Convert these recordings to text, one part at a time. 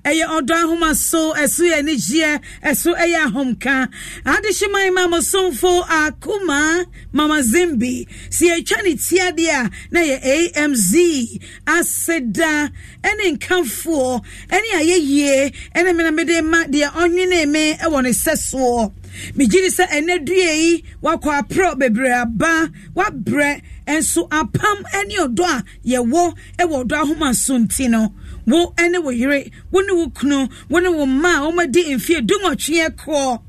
eye odo ahoma so esu ye ni je esu eye ahomka adishimai mama sonfo akuma mama Zimbi si etwani tiade a na ye AMZ aseda ene nkamfo ene ayeye ene menamede ma de onwene me e woni seso mijiri se enedue yi wakwa pro bebre aba wabre enso apam ene odo a ye wo e wo odo ahoma so ntino wo ene wo yire wo ne wo kunu wo ne wo ma o ma di enfie dungotwe ko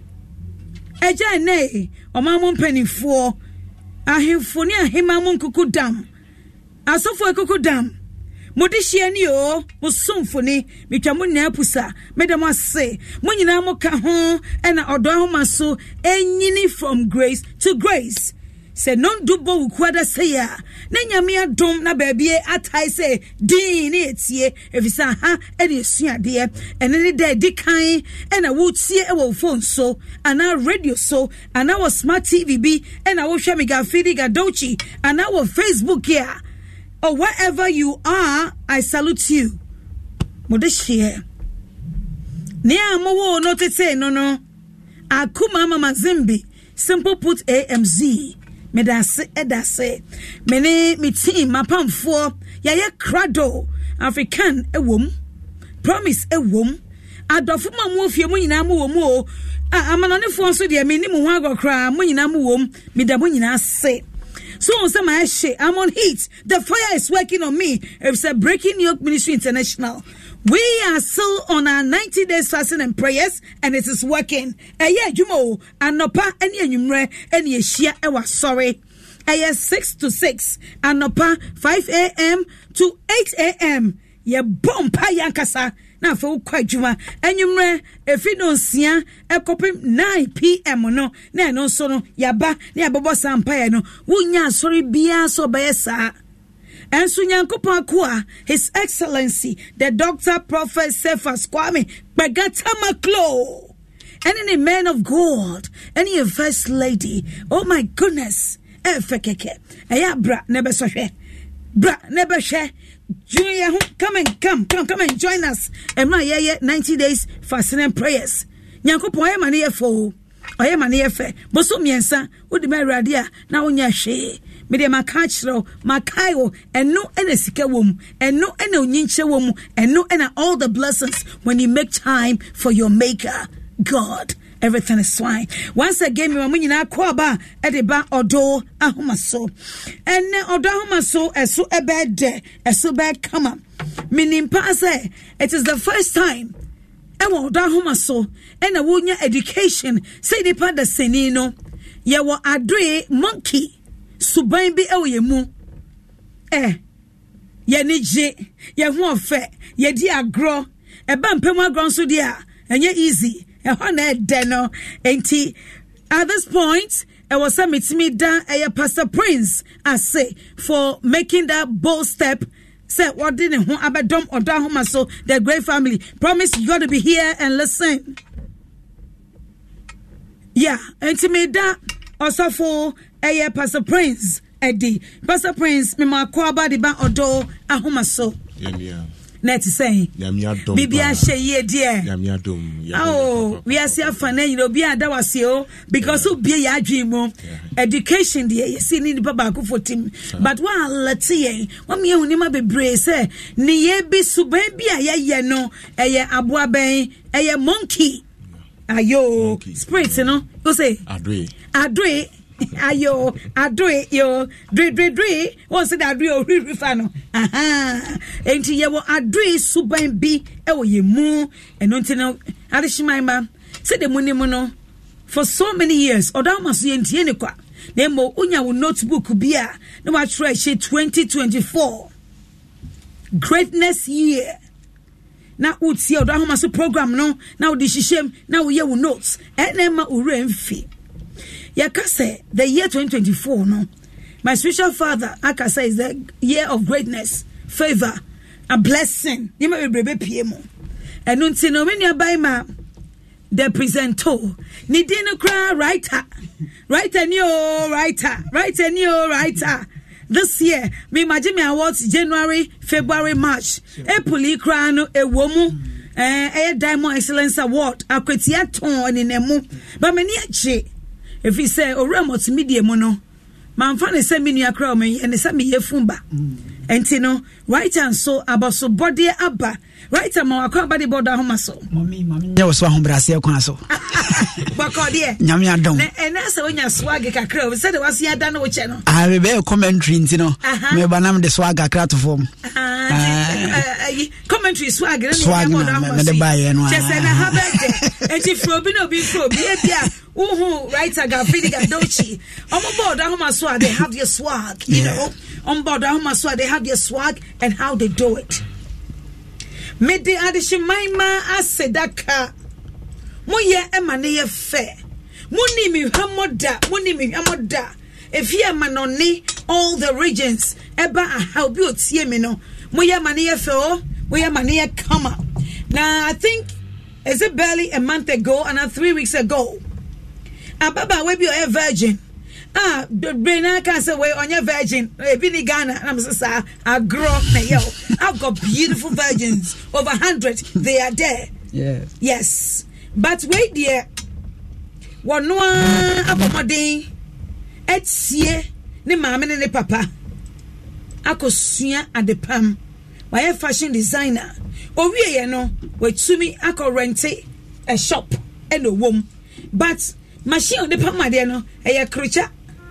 eja ne o ma mo mpanifo ahemfo ni ahema mo nkukudam asofo ekukudam modishia ni o musumfo ni mitwa mo na apusa medam ase mo nyina mo ka ho ena odo ahoma so enyini from grace to grace se non dubo ukwada se ya na nyame adom na baabie atai se din ni etie efisa ha ene esuade ene ne da dikan ena wo tie e wo phone so ana radio so ana wo smart TV bi ena wo hwe mega feed ga dochi ana wo Facebook here or wherever you are. I salute you modeshie ne amowo no tete no akuma mama Zimbi simple put AMZ medase edase mene mi team mapamfo yaye krado African ewom promise ewom adofo mamu ofie mu nyina mu wom o amanonefo so de me ni mu ho agokra mu nyina mu wom medamo nyina se so on say my shit I'm on heat the fire is working on me. It's a Breaking Yoke Ministry International. We are still on our 90 days fasting and prayers, and it is working. Yeah, Jumo, Anopa, and Yenumre, and Yeshia, I was sorry. 6 to 6, Anopa, 5 a.m. to 8 a.m. Ye bompa yankasa. Na for quite juma. Enyumre, if you don't see a copy 9 p.m. no, no so no, yaba, ne abobo sampaya no, wunya sorry bia so bayesa. And Sunyankopa Kwa, His Excellency, the Dr. Prophet Cephas Kwame Bagatama Klo, and any man of God, any First Lady. Oh my goodness, Fekeke, Ayabra, never so bra, never share. Junior, come and join us. And my 90 days fasting and prayers. Nyankopo aye mani efo. Aye mani efe. Boso miensa, udi me radia na onya hwe. Me de makachro, makayo, eno ene sika wom, eno ene onyinche wom, eno ene all the blessings when you make time for your maker, God. Everything is fine. Once again, me nyina kwaba edeba odo ahomaso. Ene odo ahomaso eso ebede, eso be kama. Minimpa say it is the first time ewo odo ahomaso ena wonya education say the pa da senino ye wo adre monkey suban bi ewo yemu ye nije ye ho ofe ye di agro eba mpem agro so dia enye easy. At this point, I was submitting me down Pastor Prince, I say, for making that bold step. Say, what didn't Abadom or Dahoma, so the great family. Promise you got to be here and listen. Yeah, and to me that also for Pastor Prince, Eddie. Pastor Prince, me ma kwaba di ba odo ahoma so. Yeah. Net say Bibia sheye dear. Oh, we are see afane you know be ada wasio because so be ya adwimo education dear you see ni baba ko for team but one let's see one me hunima bebre say ni ye bi suban bi aye no eye aboa ben eye monkey ayo spirit no go say adwe ayo adre yo dre won say adre o rifa no enti ye wo adre suban bi e wo ye mu eno nti no adehimaiba say the munimo no for so many years odamaso ye ntie ne kwa na mo unya wo notebook bi a na wa try she 2024 greatness year na utie odamaso program no na wo di hihiem na wo ye wo notes enema ure mfi Yakase, the year 2024, no. My spiritual father, Akasa, is the year of greatness, favor, a blessing. You may be PMO. And untino many by ma the presento. Nidino cry writer. Writer new writer. This year, me imagine me awards January, February, March. April crano a woman. Diamond Excellence Award akwetia ton ne nemu ba mani ache if he say oremot media mu no manfa ne se menu akra me ne se me yefumba enti no right and so abaso body aba right ma akra body border homa so mami nya so ahombrase akwa so bakode nyame adom na se onya swag kakra we said was ya da no che no we be commentary enti no me banam de swag akra to form commentary swag me de buy no just na habede enti frobi no bi frobi e bia uhu right aga feeding adochi on board homa so they have your swag you know on board homa so they have your swag and how they do it Mede adishimaima asedaka moye emane ye fe muni mi hamoda if ye manoni all the regions eba how bi otie me no moye emane ye fe moye emane ye kama. Now I think is it barely a month ago and 3 weeks ago ababa we be a virgin Brena can say, well, on your virgin, Billy Ghana, and I'm saying, I grow up, I've got beautiful virgins, over 100, they are there. Yes. But wait, dear, one no abomade, et sie, ne mamma and ne papa. I could swia at the palm, by a fashion designer. Oh, we no, wait to me, I could rent a shop and a womb. But machine on the palm, my dear, no, a creature.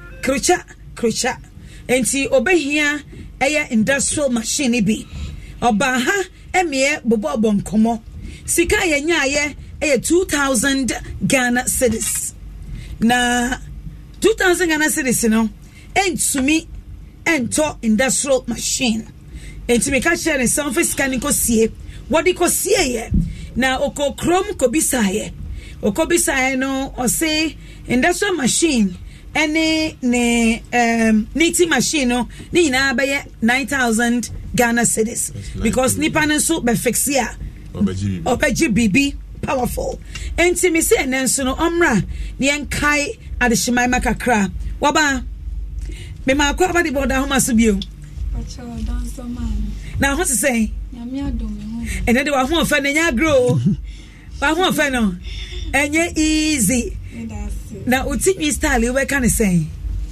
Enti obehia eye industrial machine bi oba ha emie bobo nkomo sika yenya eye 2000 Ghana cedis na 2000 Ghana cedis no entumi ento industrial machine enti me ka share some scanning ko sie wodi ko sie ye na okokrom ko bisaye okobisaye no o say industrial machine any knitting machine no ni na be 9,000 Ghana cedis because nipa no so be fix ya obeji bibi powerful enti me say nenso no omra ne enkai adeshimai makakra waba me ma akwa ba de border homa so bio na ho to say nyame adome ho ene de wa ho fa na nya grow wa ho fa no enye easy. Now, what's in style? Where can I say?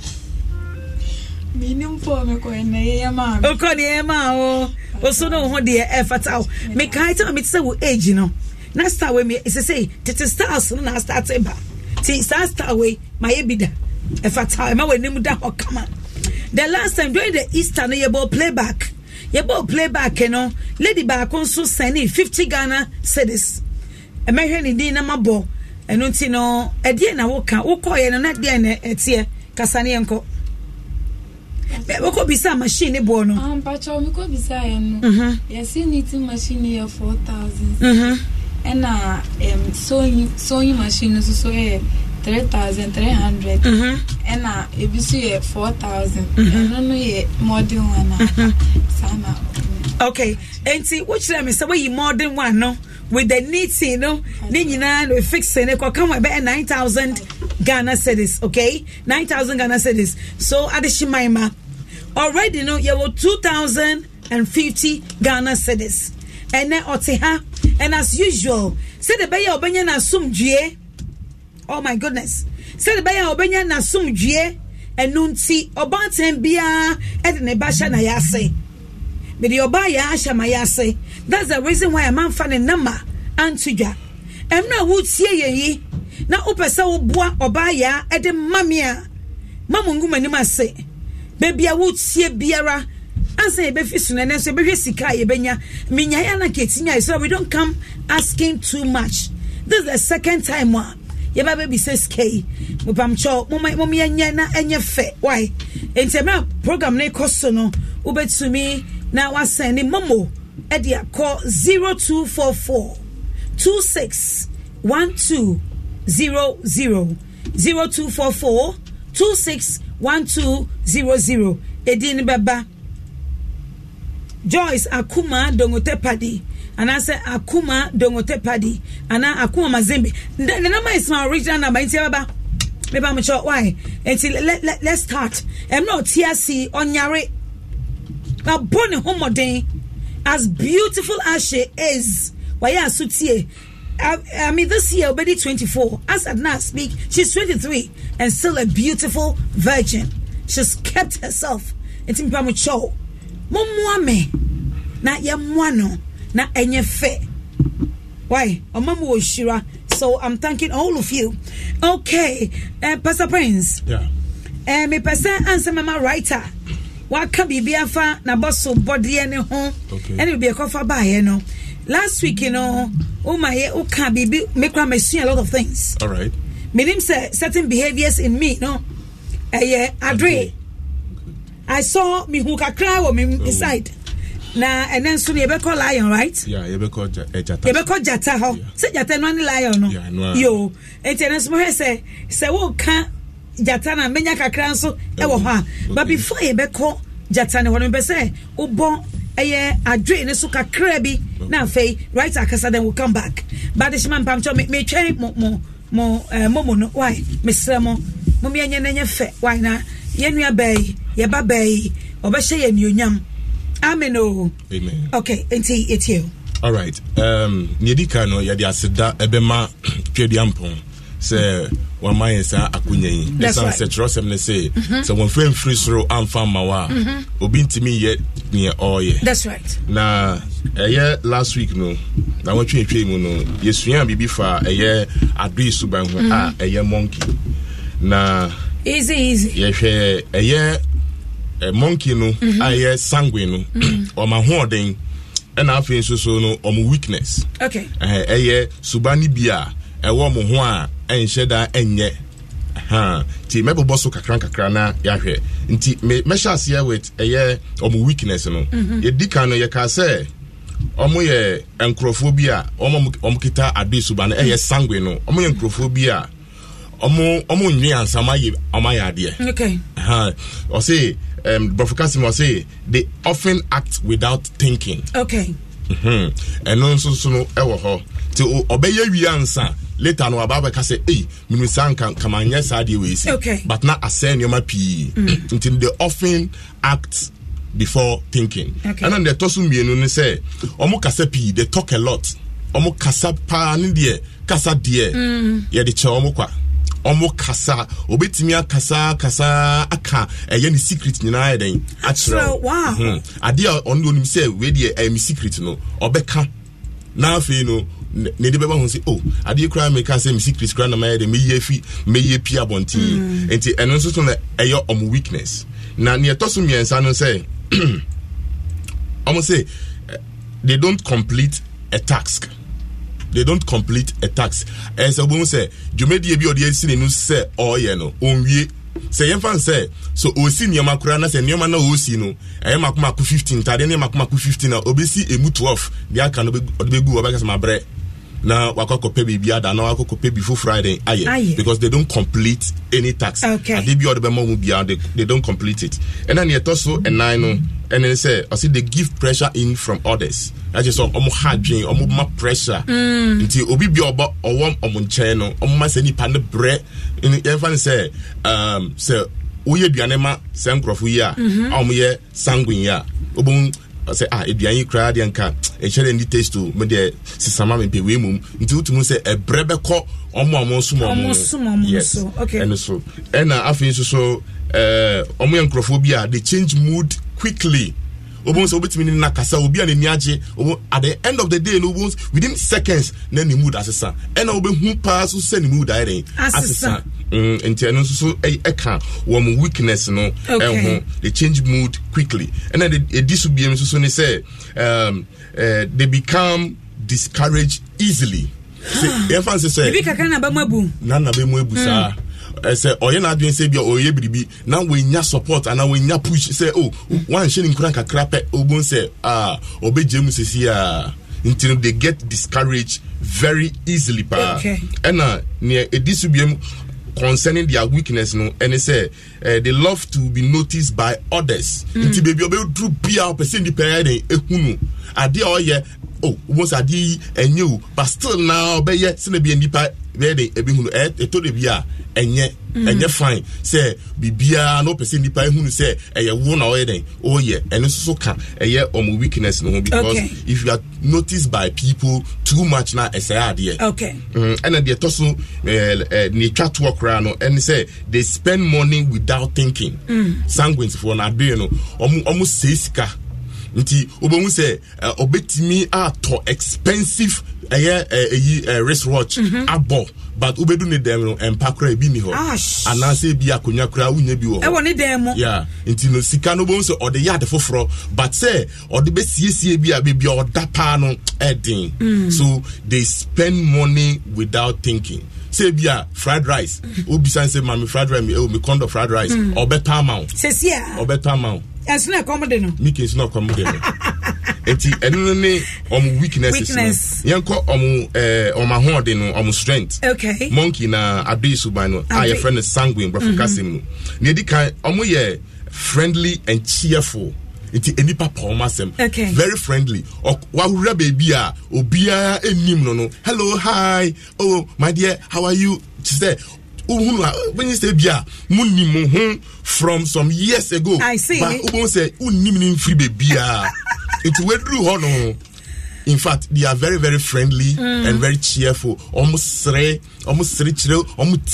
Minimum for me going near ma. Oh, Connie, also no one dear effort out. Make I tell me so age, you know. Next time with me is to say, Tita stars soon as start about. Tea stars away, my ebida. If I tell him, I will name that or come on. The last time during the Easter, you bought playback. You bought playback, you know. Lady back also sending 50 Ghana cedis. American Indian number. And don't you know, a dear na woka, wokoye no na dear na etie kasane enko. Woko bisa machine bono. Pacho mi ko bisa no. Yes, knitting machine here 4,000. And sewing machine so 3,300. And ebisu 4,000. And no ye modern one sana. Okay, and see which time is the modern one no. With the knitting, no, we fix it. Come about 9,000 Ghana cedis, okay? 9,000 Ghana cedis. So adeshimaima already, no, you have 2,050 Ghana cedis, and then oteha, and as usual, say the baya obenya na sumdue. Oh my goodness, say the baya obenya na sumdue, and nunti obanten bia edne basha na yase. But the obaya asha mayase. That's the reason why a man fan a number and tuja. I'm not would see ye. Now, upesa obwa obaya at the mamia. Mamunguma say, baby, I would see biara. I say, Befisun and I say, Besika, Benya, Minyana Ketina, so we don't come asking too much. This is the second time one. Your baby says K. Mupamcho, Mommy and Yana and your fe. Why? In the program, ne costono, Ubet to me. Now I send him Momo. Edia call 0244 261200 0244 261200 Edin Baba Joyce Akuma Dongotepadi and I say Akuma Dongotepadi and I Akuma Mazembe. The number is my original number. Maybe I'm sure why. Until let's start. I'm not TRC on Yare. Now, Bonnie Homodin, as beautiful as she is, why asutie. I mean, this year already 24. As at now speak, she's 23 and still a beautiful virgin. She's kept herself. It's in Pamucho. Momuame na yamwano na enyefe. Why? Omamu Shira. So I'm thanking all of you. Okay, Pastor Prince. Yeah. Me person answer mama writer. What can be afa na bosso body any home? Okay. And it will be a cover by Last week, oh my, can be make me see a lot of things. All right. Meaning certain behaviors in me, no. Adre. I saw me who can cry or me inside. Na and then soon you be call lion, right? Yeah, you be call Jata. You be call Jata ho. Say Jata no lion no. Yeah, no. Yo, enten so say wo kan Jata na menya kakra so e wo ho. But before you be call Jata ne ho be say wo bon Adre ne so kakra bi na fei right akasa then we'll come back. But this man pam cho me train mo no why Mr. mo me anya na nya fe why na ye nua bai ye ba bai obehye ye nuonyam. Amen. Amen. Okay, enti it's you. All right. Nyedika no ya di aseda ebema twediampon say one man say akunya yi. Esan say trosem ne say so one frame free soro amfa mawa obi ntimi ye ne oye. That's right. Na last week no na watwe mu no yesua bibi fa Adre Suban ho a monkey. Na easy. Ye hwe monkey no aye sanguine no o ma hoden e na afi so no o mu weakness. Okay. Subani bia e wo mo ho a enhyeda enye ti mebebo so kakran na ya hwe nti me share here with o mu weakness no ye dika no ye ka say o mo ye encrophobia o mo kita Adre Suban sanguine no o mo ye encrophobia omo nwi ansama ye ade. Okay. Or say Brofikasim was say they often act without thinking. Okay. And also no ewo ho ti obeye wi ansa later no ababa ka say minu san kan kamanya sade we say. Okay. But not assign your pi until they often act before thinking. Okay. And then the tosu mienu ne say omo kasa pi they talk a lot. Omo kasa pa ni de kasa de ye de che omo kwa omo kasa obetimi akasa aka eye ni secret ni na eden actually. Wow. Ade on onim say we dey mi secret no obeka na afi no ne de beba ho say ade kura me ka say mi secret kura na ma eden me ye pi abonti enti eno so to na eye omo weakness na ne toso miensa no say omo say they don't complete a task. They don't complete a task. As a woman say, Jumedi bi odi esi nu say oye no onwie. Say yemfa say so osi nioma kura na say nioma na osi no. E makoma ku 15 tade ne makoma ku 15 na obesi emu 12. Dia kan no be gu obeka sama bre. Na wakokope bi ada na wakokope before Friday aye because they don't complete any task. Okay. Ade bi odi be mo mu bia they don't complete it. And then ye toso enai no and then say I see they give pressure in from others. I just omo hard dream omo ma pressure nti obi bi obo owom omo nche no omo ma se nipa ne bre in even say oye duane ma se nkrofo yi a omo ye sanguine ya obon say eduan kra de nka e chere ni taste to me de sisama me pe we mum nti utumu say e bre be ko omo sumo yes okay and so and afin so omo ye nkrofo bi a they change mood quickly. Obonso obetimi na kasa obi an niaje at the end of the day no within seconds na ni mood asesa and obehu pass so send mood direct asesa enti no so ka one weakness no they change mood quickly and then this will be so say they become discouraged easily say emphasis say bi kaka na ba mabu sa say oye na adwen say bia oye biribi na we nya support and we nya push say one shilling nkura kakra pe obon say obejemu sisi until they get discouraged very easily and near edisubiem concerning their weakness no and they say they love to be noticed by others until baby obe dru bia person di pere den ehunu ade oye oh once adi enyu but still now be ye se na be nipa be dey ebi hunu to de bia enye fine say bibia no person nipa hunu say eye wo na oye den oye eno so ka eye omo weakness no because if you are noticed by people too much na esaya de and then the toso ni twa to okra no and say they spend money without thinking sanguines for na de no omo sesika nti obomu say obetimi ato expensive wristwatch abo but ubedu ne dem no empakra bi ni ho anase bi akonya kra unya bi ho woni dem yeah nti no sika no bomu say ode yade foforo but say ode be siesie bi a bi oda pa no edin so they spend money without thinking say bia fried rice obisan say mami fried rice me kondo fried rice obeta amount sesia obeta amount It's not common, no. Mickey is not common. Enti enune weaknesses yanko my horn no strength. Okay. Monkey na abisu by no. Your friend is sanguine but kasim no. Ne di kan ye friendly and cheerful. Enti enipa pomasem. Okay. Very friendly. Wahura baby a obia enim no. Hello, hi. Oh, my dear, how are you? She said when you say bia munni from some years ago. I see. But who say unni free baby it's we do hono. In fact, they are very, very friendly and very cheerful. Almost three chill.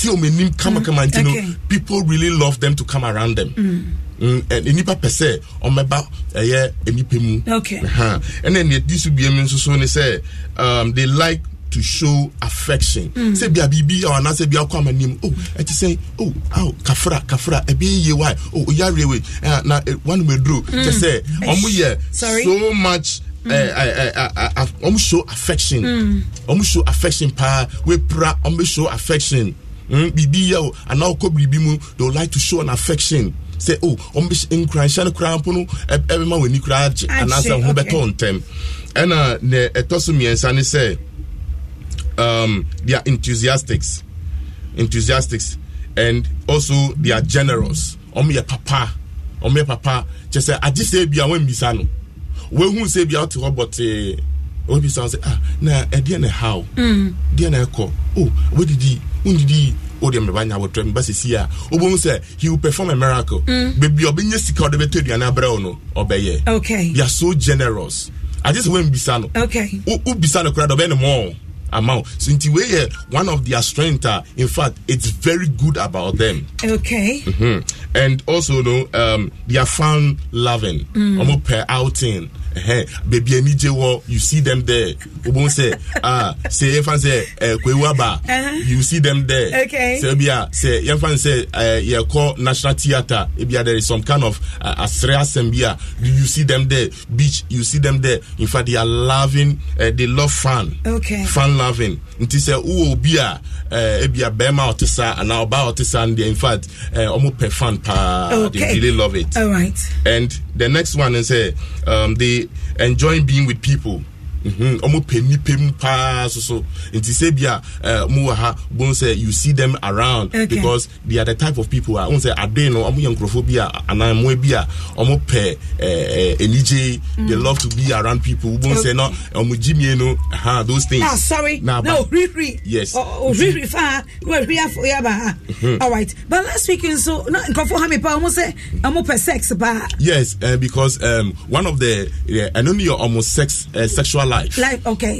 People really love them to come around them. And nipa per se on my back okay. And then this will be a means so say they like to show affection. Say be a bibi or na say be a come name. Oh, and say kafra e be ye why. Oh, yarewe na one we drew. Just say so much show affection. Show affection pa we pra show affection. Bibi yo and now ko bibi mu they like to show an affection. Say in cry shana crampono everyone when you cry and answer who better on them. And ne etoso miensa say they are enthusiastic and also they are generous. Omo papa just say I just say bia when bisano we who say bia to but we be say na e dey na how dey na ko where did he dem banya wo trem basisi a obon say he will perform a miracle baby obenya sika o de beto aduana bra no obeye. Okay, they are so generous. I just when bisano okay bisano kra do be no more amount. So in way one of their strength in fact it's very good about them. Okay. And also they are fun loving. Almost per outing. Baby anije you see them there. Obon say say yefan say kwewaba you see them there. Okay. So bia say yefan say you call National Theatre bia there is some kind of asrea sembia you see them there. Beach you see them there. In fact they are loving they love fun. Okay. Fun loving. Nti say bia ebia bema otisa and now ba otisa and in fact almost per fun pa. Okay. They really love it. All right. And the next one is they enjoying being with people. Omo penny pa so nti say bia mo ha bon say you see them around. Okay. Because they are the type of people who say ade no omo yankrofobia ana mo bia omo pe enije they love to be around people bon say no omo jimie no those things. Sorry. No, really. Yes. Really far. Well, we have all right. But last weekend so no nkofo ha me pa omo say omo per sex ba. Yes, because one of the I know your almost sexual life. Okay.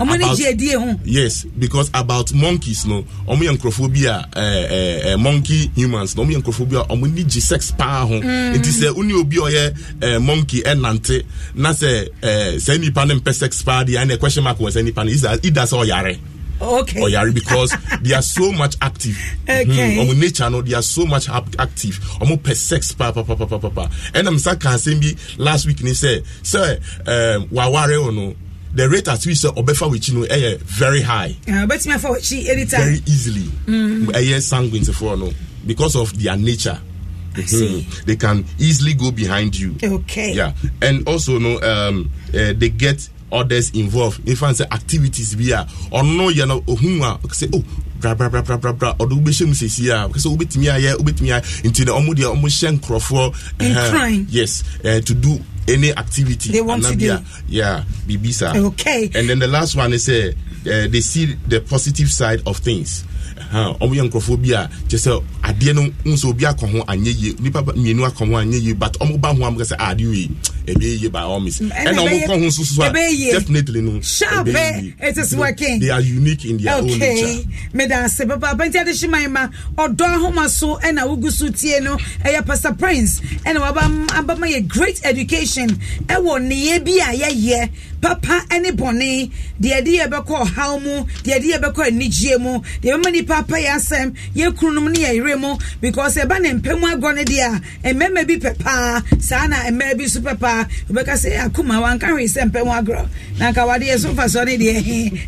Yes, because about monkeys no homoyankhrophobia monkey humans no homoyankhrophobia omuni sex pa ho it is uni obi oye monkey enante na say nipa no sex pa dey and question mark was nipa it does all yare. Okay. Because they are so much active. Okay. Nature no, they are so much active. Per sex pa. And I'm saying last week they say, sir, waware ono. The rate at which obefa which very high. But me for she anytime. Very easily. Sanguine for no because of their nature. I see. They can easily go behind you. Okay. Yeah, and also they get others involved. If I say activities via or no, you know, say bra or do be shame say because ubetimi aye into the omudia omushen crofo yes to do any activity they want to do. Yeah, bibisa. Okay. And then the last one is they see the positive side of things. Omo yankrofobia just say ade no nso obi akọ anyeye nipa mienu akọ anyeye but omo ba ho am say ade we ebe by all means and omo kọ ho so definitely no it is working. They are unique in their own nature. Okay, me da se papa penti ade shimaima odo ahoma so e na wugusu tie no e Pastor Prince e na waba my great education e wo ne bi ayeye papa ene bone de ade e beko haw mu de ade e beko anigye mu de mani papa yasem ye kunum ne ye remo because e ba ne mpemu agone dia e mema bi pepa sana e mema bi super pa obeka say akuma wan kan we say mpemu agro na ka wade ye so fa so ne de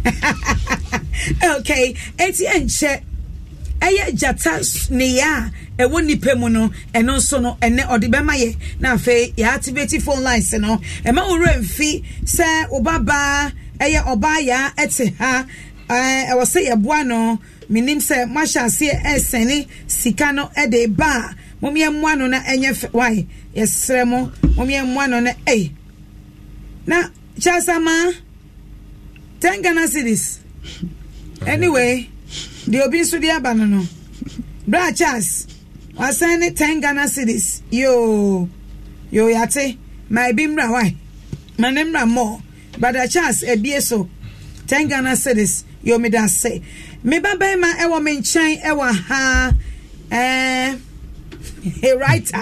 okay eti enche eye jata ne ya e woni pemu no eno so no ene odibema ye na afi ya activate phone lines no e ma wo remfi say obaba eye oba ya ete ha e wo say ye boa no minim say masha se esene sika no e de ba momye mwa no na enye why yesre mo momye mwa no na na chasama 10 Ghana cedis anyway the obinsu dia banano bra chas wasane 10 Ghana cedis yo yate my bimra why my name more but the chas ebieso 10 Ghana cedis yo me da say me baba ma ewo me nchan ewa ha writer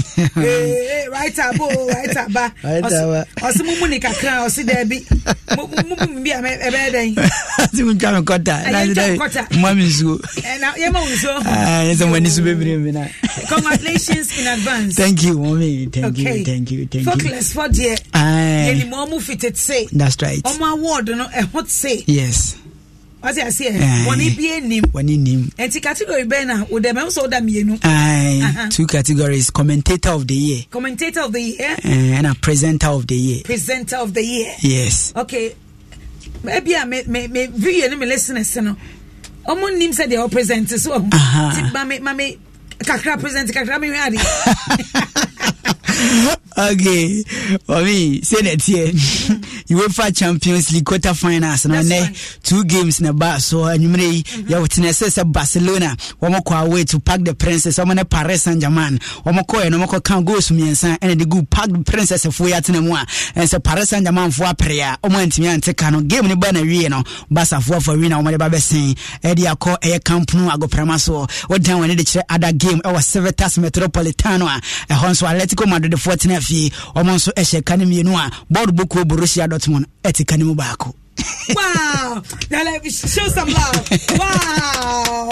ba osimumu ni kakra osi da bi mumu bi ebe den asimu ntwa kota na mami nsuo na yema nsuo yes wani su bebre me na congratulations in advance. Thank you mommy, thank you focus for dear yeni mo mu fitet say that's right omo award no e hot say yes. What I say, one nim. And category banner with them also that mienu. Two categories: commentator of the year, and a presenter of the year. Yes. Okay. Maybe I may view me listeners. No, Omo nim said they are presenters. So, mame kakra present kakra me ready. Okay, for me, say that here. UEFA Champions League quarterfinals. No, 2 games na ba. So, anyway, you witness Barcelona. Wamoko away to pack the princess. Wamane Paris Saint-Germain. Wamoko and Wamoko can go to me and the good pack the princess of Fuyatinamwa. And so Paris Saint-Germain for prayer. Omanti and Tekano game ni bana Rieno. Basa for Rina. Omade Babe saying Eddie Ako Air Camp No Ago Pramaso. What time when the other game? Our Civitas Metropolitano. A Honso Atletico Madrid the 14th fee. Omonso Eshe Kanimi Noa. Board Boko Borussia Dortmund. Eti Kanimu Bako. Wow. Now let me show some love. Wow.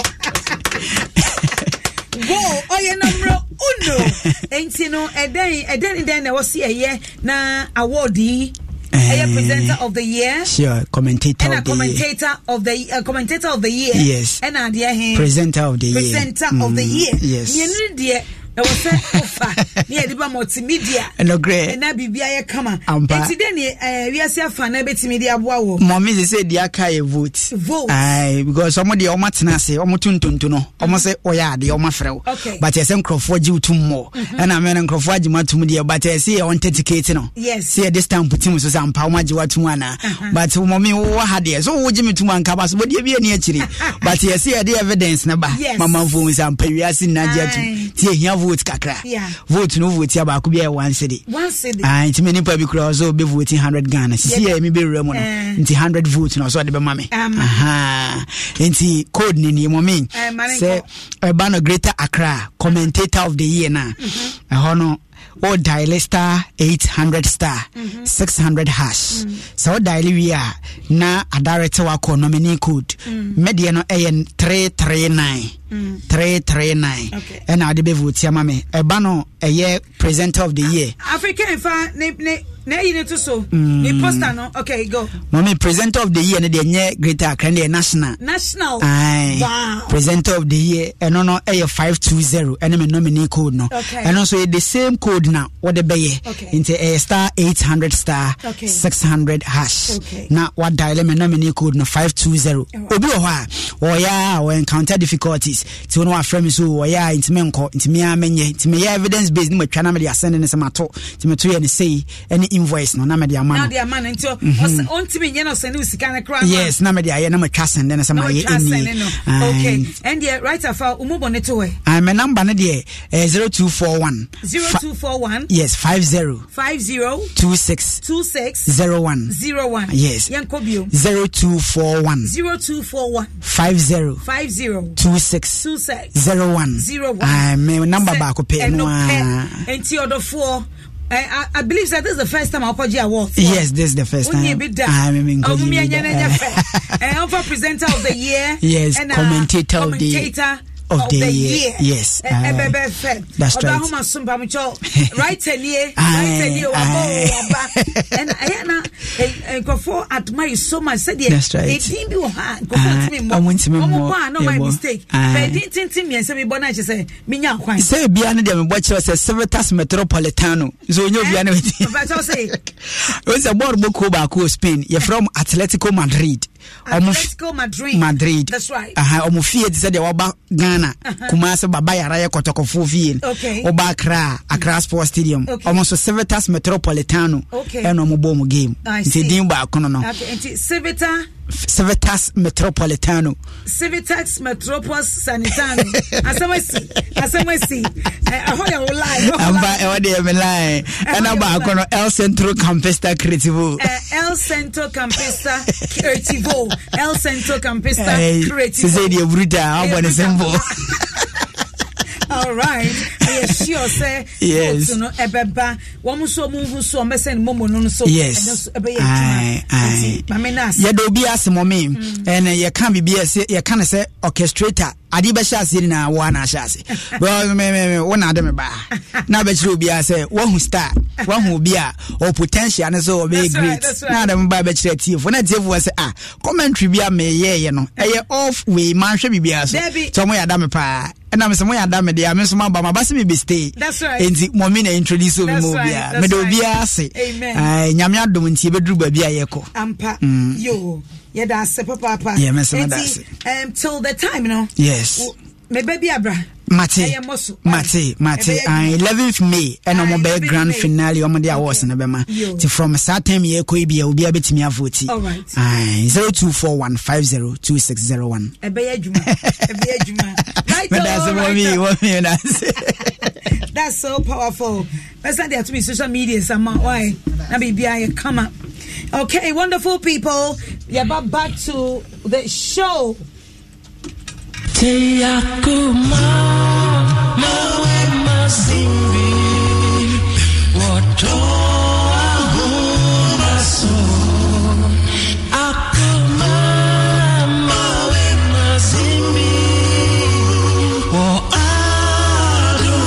Go. Oye numero uno. Enti no then I was here yeah na awardee. Presenter of the year. Sure, commentator of the commentator of the year. Yes. And presenter of the year. Of the year. Yes. I was saying offer near the multimedia. No great. And I be a come. And then we are saying fan media. Wow. Mommy said the Akai vote. Aye, because somebody Omatna say Omotuntuno. Almost say Oya the Omafro. Okay. But I send Crawford you two more. And I'm in Crawford Matumedia, but I see I wanted to Kate no. Yes. See this time put him some Pamaji Watuana. But mommy had there. So would Jimmy to one cabas, but you be near Chiri. But you see the evidence number. Mama phones and Perias in Nadia to vote kakra. Yeah. Vote no vote ya ba ko bia 1 cedi. 1 cedi. Nti many people be cross so be voting 100 Ghana. See me be remo no. Nti 100 vote no so de be ma me. Nti code ni mo mean. Say Urbano Greater Accra commentator of the year na. Hono or dial star 800 star 600 hash. So dial we are na a director wako nominee code. Media no AN 339. 339. Okay. And now the be vote ya mame. Ebano a year presenter of the year. African fa ne na you need to so the poster no okay go mommy presenter of the year na de Greater Accra national wow presenter of the year eno no 520 ene me nominee code no and also the same code na what the be into star 800 star 600 hash na what dial me nominee code no 520 obi ho a or encounter difficulties to no aframe so or ya intime nko intime amenye intime evidence based ni matwa na me dey send ne semato intime to ye ne say any invoice no na me dey amano na dey amano nti ontime nye no send usika na kra yes na me dey aye na matwa send ne sema ye any okay and the right afa umubo ne to we my number ne dey 0241 yes 50 26 01 yes yankobio 0241 50 26 01 my number back pay no enti odofo I believe that this is the first time I'll call you award. Yes, this is the first time. I'm for presenter of the year. Yes, and commentator of the year. Yes, that's right. Right and I go for admire so much. Said that's right. It didn't be hard. I want to more. No my mistake. But didn't me and say bona say minya kwan. Say biane dem watch us Civitas Metropolitano. So you biane with. But I say it's a board book back Spain. You're from Atletico Madrid. Madrid. That's right. Omo fie said they were Ghana. Kumasi baba yara ya kotokofo fie. Oba Accra Sports Stadium. Almost Civitas Metropolitano. And omo bom game. It's dim ba kono no. Civitas Metropolitano. Civitas Metropolis Sanitano. Asamasi. I hold your lie. Amba e me lie. And aba kono El Centro Campista Creativo. El Centro Campista Creativo. El Centro Campista Creativo. Say the bruta, how about the symbol? All right. Sure say yes. No ebeba. One so move so mesen momo no so. Yes. Ya do bi asemo and you can be you can say orchestrator. Adi ba sha siri na wa na sha se. Because me wona ade me ba. Na ba chiro bi say one who star, one who be a or potential and so be great. Na dem ba chiro tief. Na tief we say commentary bi a me ye no. E off we man hwe bibia so. So mo ya da me pa. And I'm some way I damn it. I'm some about my bass me be stay. That's right. And Momina introduce me movia. Me do be say. Amen. Nyamia do nti be dru ba bia yeko. Ampa. Yo. Yeah, that's papa. Yeah, me some that's. Till the time, you know. Yes. Me baby Abra. Mate. 11th May and omo be grand finale omo the awards na be ma. Ti from certain year ko bia obi abetimi avoti. All right. 0241502601. Ebe adwuma. Right. That's so powerful. Let's not there to be social media some why. Na be bia come up. Okay, wonderful people. Yeah, back to the show. Teyakuma mawe masimbi woto ahumaso akuma mawe masimbi wo adu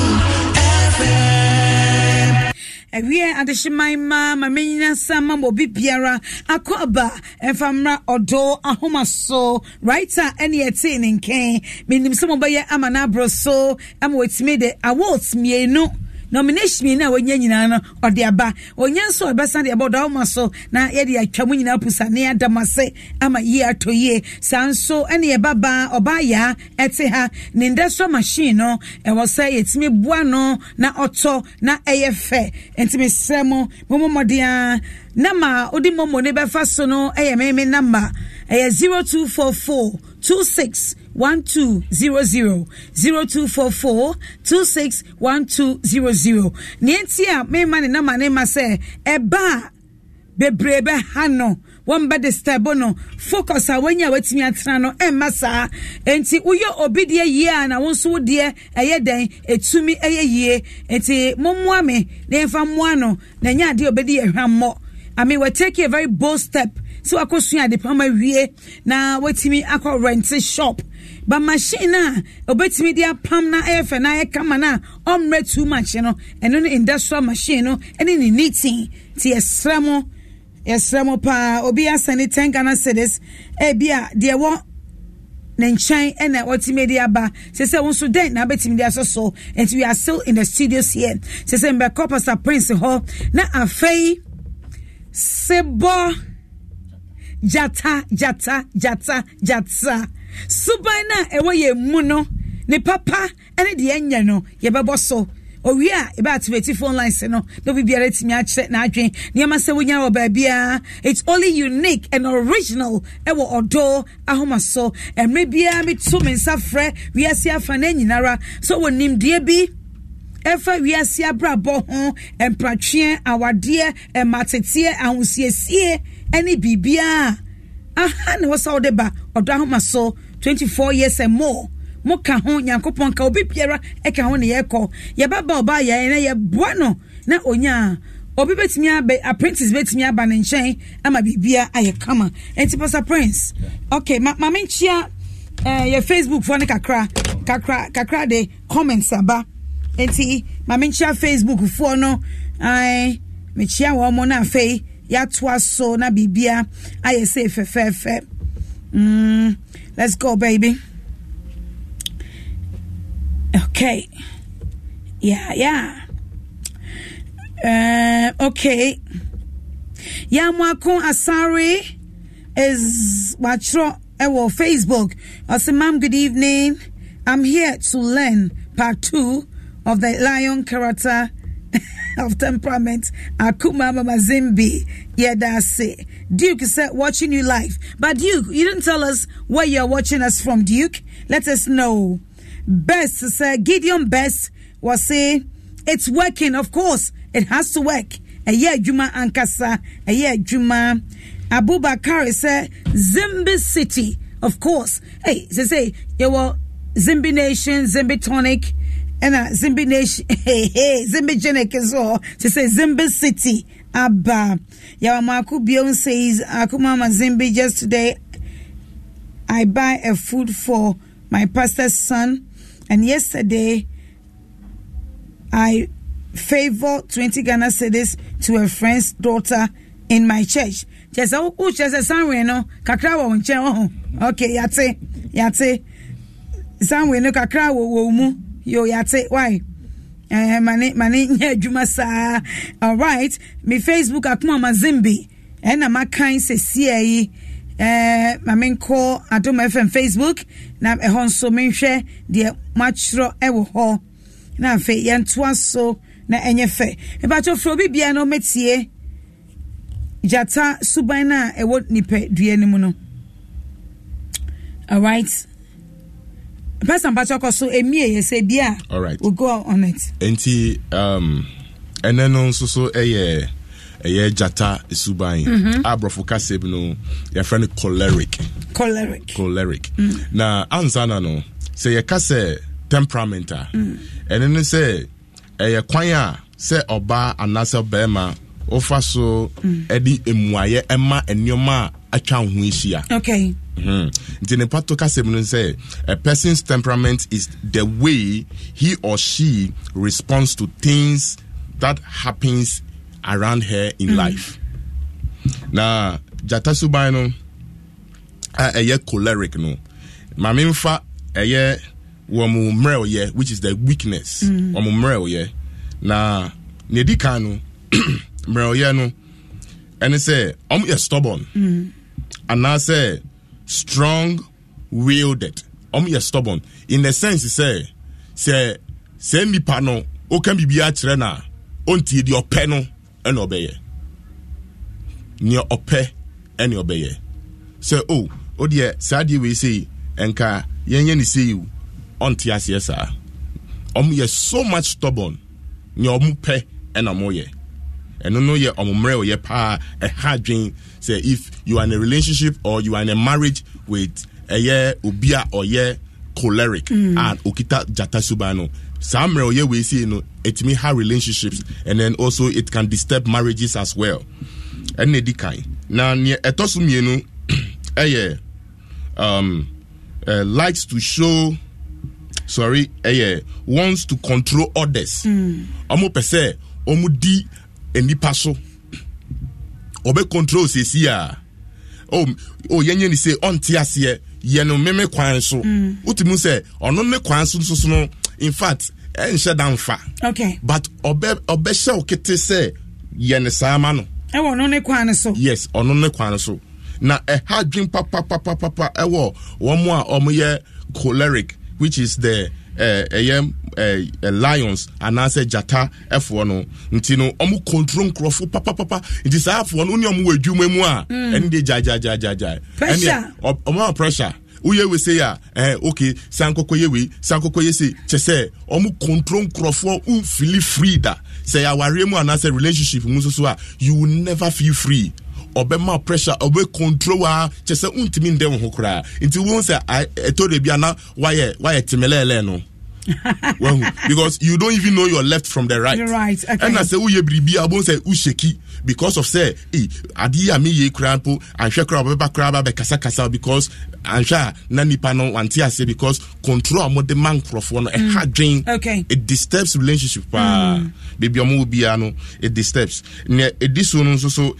FM. We are at the Shemaima, Mamina Sama Mobibiara, Akoba, and Famra Odo, Ahomaso, writer, any attaining cane, meaning some of Baya Amanabro, so I'm what's made the awards me no. Nomination me na wenye nyina or de aba onyan so obesa de about almost na ye de atwamu nyina pusa ne adamase ama year to year sanso ene baba obaya ete ha ne industrial machine no e wo say etimi bua no na oto na eyefe entimi sremo momodia na ma odi momo ne befa so no me number 0244 26 1200 0244 26 1200 Nientia me mane na mane ma se eba bebrebe hano wamba de stabono focus awanya watimi atena no masa enti uyo obidie yie na wonso de eyeden etumi eyeye enti mommoa me na emfa moa no na nya de obedi ehwammo I mean, we're taking a very bold step. So I could see the Pama wie na watimi akọ rent shop but machine na obetimi dia pam na efe na ekama na omre too much no eno industrial machine no ene ni knitting ti esramo pa obi asani 10 Ghana cedis bia de wo Nenchan and ultimately aba. Say one so then na betimi dia so and we are still in the studios here. Say mbe Pastor Prince ho na afei sebo jata subana ewo ye mu no ne papa ene de enya no ye bebo so owi a e ba activate phone lines no no be biara timi a kire na adwen ne ma se wonya wo ba bia. It's only unique and original ewo odo ahoma so emre bia me to me safre wi asia fa na nyinara so wonim de bi efa wi asia brabo ho empratwe awade ematete ahosiesie ene bibia aha ne wo so de ba odo ahoma so 24 years and more. Moka ho Nyankopon ka obi biara eka ho ne yeko ye baba oba ye na ye boano na onya obi betimi apprentice betimi aba ne nchen ama bibia aye kama enti Pastor Prince okay ma menchia ye Facebook for ne kakra de comments aba enti ma menchia Facebook for no ai mechia wo mo na afei ya toa so na bibia aye say fe let's go baby. Okay. Yeah. Okay. Yamwako Asari is watchro ewo Facebook. I say, Ma'am, good evening. I'm here to learn part 2 of the lion character of temperament. Akuma Mama Zimbi. Yeah, that's it. Duke said watching you live. But Duke, you didn't tell us where you're watching us from, Duke. Let us know. Best sir Gideon Best was say it's working. Of course it has to work. A year Juma Ankasa, a year Juma Abubakar said Zimbi City. Of course. Hey, say you were Zimbi Nation, Zimbi Tonic, and Zimbi Nation. Hey, Zimbi Genic as well. To say Zimbi City. Abba Yawamaku Bion says Akumama Zimbi just today I buy a food for my pastor's son. And yesterday, I favor 20 Ghana cedis to a friend's daughter in my church. Just a son, no, kakra wo nche. Okay, yate. Sanwe no kakra wo mu. Yo yate. Why? Mani nye juma sa. All right. Me Facebook akuma mazimbi. Ena makai se siye. Mamen call Adom FM Facebook na ehon so menhwe de machro ewo ho na fe yentoa so na enye fe e ba to fro bibia no metie jata suban na ewo nipe due ni mu no. All right, Pastor Bachoko so emie ye se bia. All right, we'll go on it. Enti eneno so eye jata suban abrofo kaseb no your friend choleric na ansana no say your kase temperamenta and then say kwan a say oba anase bema ofa so edi emuaye ema enioma atwa ho hia. Okay. The pato kaseb no say a person's temperament is the way he or she responds to things that happens around her in life. Na jata suban no eye choleric no mamimfa eye womu mrel ye which is the weakness womu mrel ye na nedika no mrel ye no and say ye stubborn and now say strong willed ye stubborn in the sense say nipa no o kan bibia kire na ontie di ope no and obey ni ope and obey say oh dear sadie we say enka yenye ni say you ontie asiesa ye so much stubborn ni omupe and amoye and no ye omumre ye pa a hardwin say if you are in a relationship or you are in a marriage with a ye obia or ye choleric and okita jata subano Samre ye we see it may have relationships and then also it can disturb marriages as well. And ne dikai. Na ne etosumienu likes to show wants to control others. Omo pese omo di enipa so obe control sesia. Yenye ni say on tiase ye no meme kwan so. Utimu say ono ne kwan so no, in fact enche danfa. Okay. But obe she okete say ye ne sama no. Ono ne kwan so. Yes, ono ne kwan so. Na ha dream papa ewo womo a omo ye choleric, which is the lions and answer jata F1 no ntino omu control crofo papa it is F1 only omu adwuma mu a and dey ja pressure omu pressure uye we say okay sankokoye we sankokoye say chese omu control crofo feel free da say aware mu and answer relationship mu so a you will never feel free. Obema pressure obe control chese untimi ndem ho kra nti won say to de bia na why timelele no. Well, because you don't even know your left from the right. You're right. Okay. And I say uye bribi abon say usheki because of say adi ami ye krampo and hwe kra beba kra ba kasa because ansha na nipa no wanti ase because control am the man crofo no a hard drain. Okay. It disturbs relationship baby omo bia no it disturbs ne ediso no so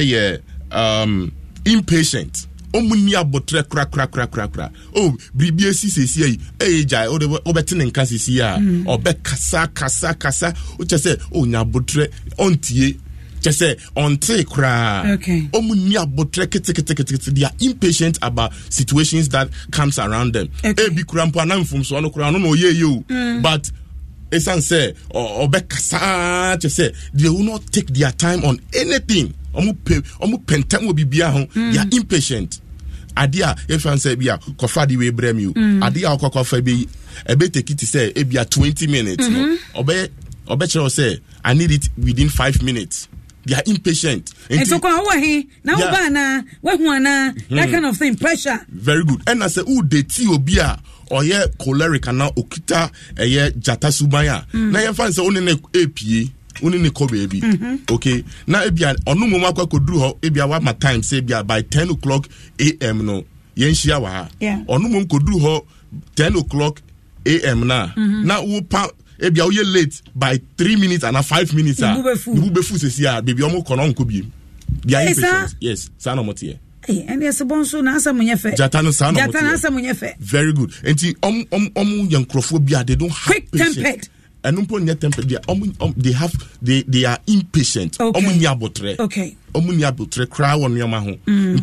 impatient. Omuni abotre kra bribie sisi jai obetine nka sisi a obe kasa uche onya abotre ontie chese onte kra. Okay. Omuni abotre kete they are impatient about situations that comes around them. Okay. Bi krampo anamfum so no kra no ye you but esan say obe kasa chese they will not take their time on anything. Omu pentem will be bia ho. They are impatient. Adia if I say bia kofa di we brem you. Adia kofa be ebe take it say e bia 20 minutes no. Obe chero say I need it within 5 minutes. They are impatient. And so kwa wahi na ubana wehuana that kind of thing pressure. Very good. And I say de ti obi a oye choleric na okita eye jata subaya. Na ye fan say oni na apie uni ne ko baby. Okay. Now ebia onu mo makwa koduru ho ebia wa my time say ebia by 10 o'clock AM no yen hia wa ha. Onu mo koduru ho 10 o'clock AM na. Na wo pa ebia wo ye late by 3 minutes and 5 minutes ah. Bu be fu sesi ah baby omo kono nko bi. Dia impatient. Yes, sa no motie. And yes, bonso na asa munyefe. Jata no sa no motie. Jata na asa munyefe. Very good. Enti omu yankrofobia they don't have quick tempered. And they are impatient. Okay. Cry on your maho.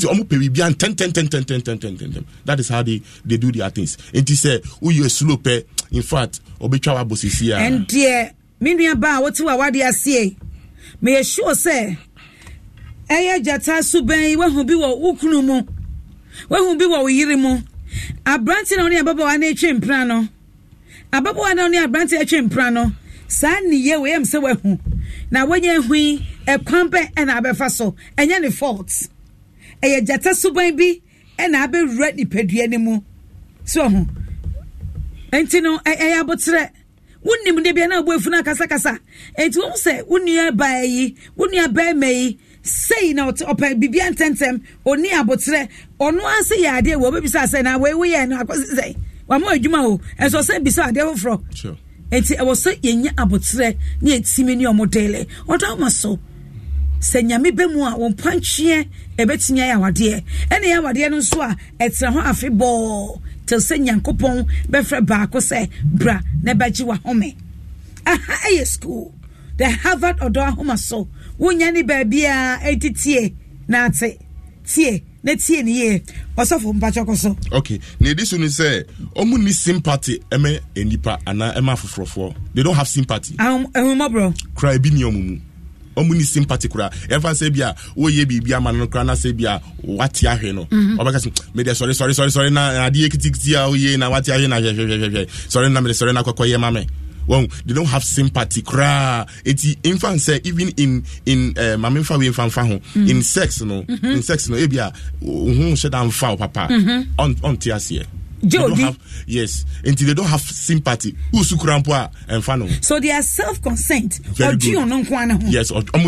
That is how they do their things. And he say, you slow pay. In fact, obechawa bosisia. And dear, minya ba what you are say. May sure say, Aya jata suben we hu bi wo ukunu mu. We hu bi wo yiri mu. Abranti na oni ababa wa na etwe mpra no. Ababo na oni abranti etwe mpra no saa niye we am se we hu na wenye hui ekwampe na abefa so enye ne fault eye jata suban bi na abe ready pedua ne mu so hu enti no eye abotre wonnim de bia na oboefu na kasa enti wo se wonua ba yi wonua ba mai sei na opa bibia ntentem oni abotre ono ase ya ade wo bebisa se na we ye no akosi sei wamo adwuma o enso se bisa ade hofro sure enti e wo so yenya abotre na etimi ne omodele odo maso se nyame bemu a won panchie ebetinya ya wade ene ya wade no so a etra ho afebo tel se nyankopon befre baako se bra na baji wa home aha e school the Harvard odo ahoma so wonya ni ba bia etitie na ate tie na tie ni ye osofo mpacho so okay na this one say omu ni sympathy eme enipa ana ema fofrofo they don't have sympathy bro cry bi ni omu ni sympathy kura ever say bia wo ye bibia ma no kura na say bia wati ahwe no obeka say me dey sorry na ade ekiti a wo ye na wati ahwe na hwe sorry na me sorry na kokoye ma me. Well, they don't have sympathy. It's infant say even in maminfa we infant in sex no in sex no ebia who should am foul papa on tiasie Yes, until they don't have sympathy. Usukrampo and fano. So they are self-consent. Very good. Yes,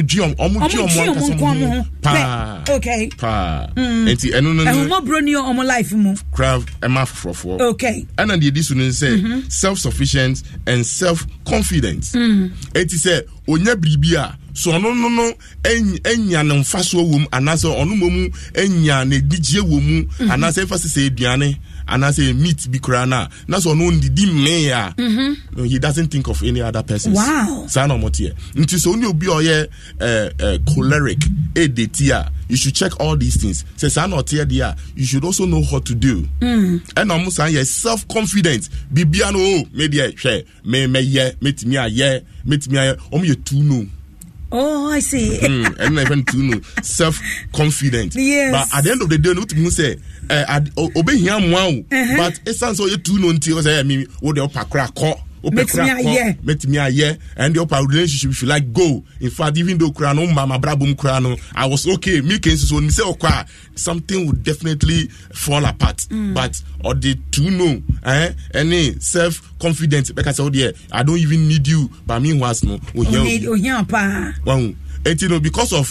okay. Pa. Enti eno no. Mo broni o mo life mu. Craft ema fofo. Okay. And then this one say self-sufficient and self-confidence. Enti say onya bribia so no enya no mfaso wom anase onu momu enya na digye womu anase emphasize say aduane anase meat bi kra na so no ndidi me ya he doesn't think of any other person. Wow. Sa no motie nti so oni obi oye choleric edetia you should check all these things. Say sa no tie dia you should also know what to do. And am say yes self-confident bibia no me dia hwe me ye metimi aye omo ye tu no. Oh, I see. And even to self-confident. Yes. But at the end of the day, no to say, obey him wow. But it sounds so you two no until say me what the pakra call. Met me a year and the upper relationship if you like go. In fact, even though krano mama brabum krano, I was okay. Me can so me say okwa something would definitely fall apart. But or the two no, any self-confidence because I don't even need you, but me was no. Wow. And you know, because of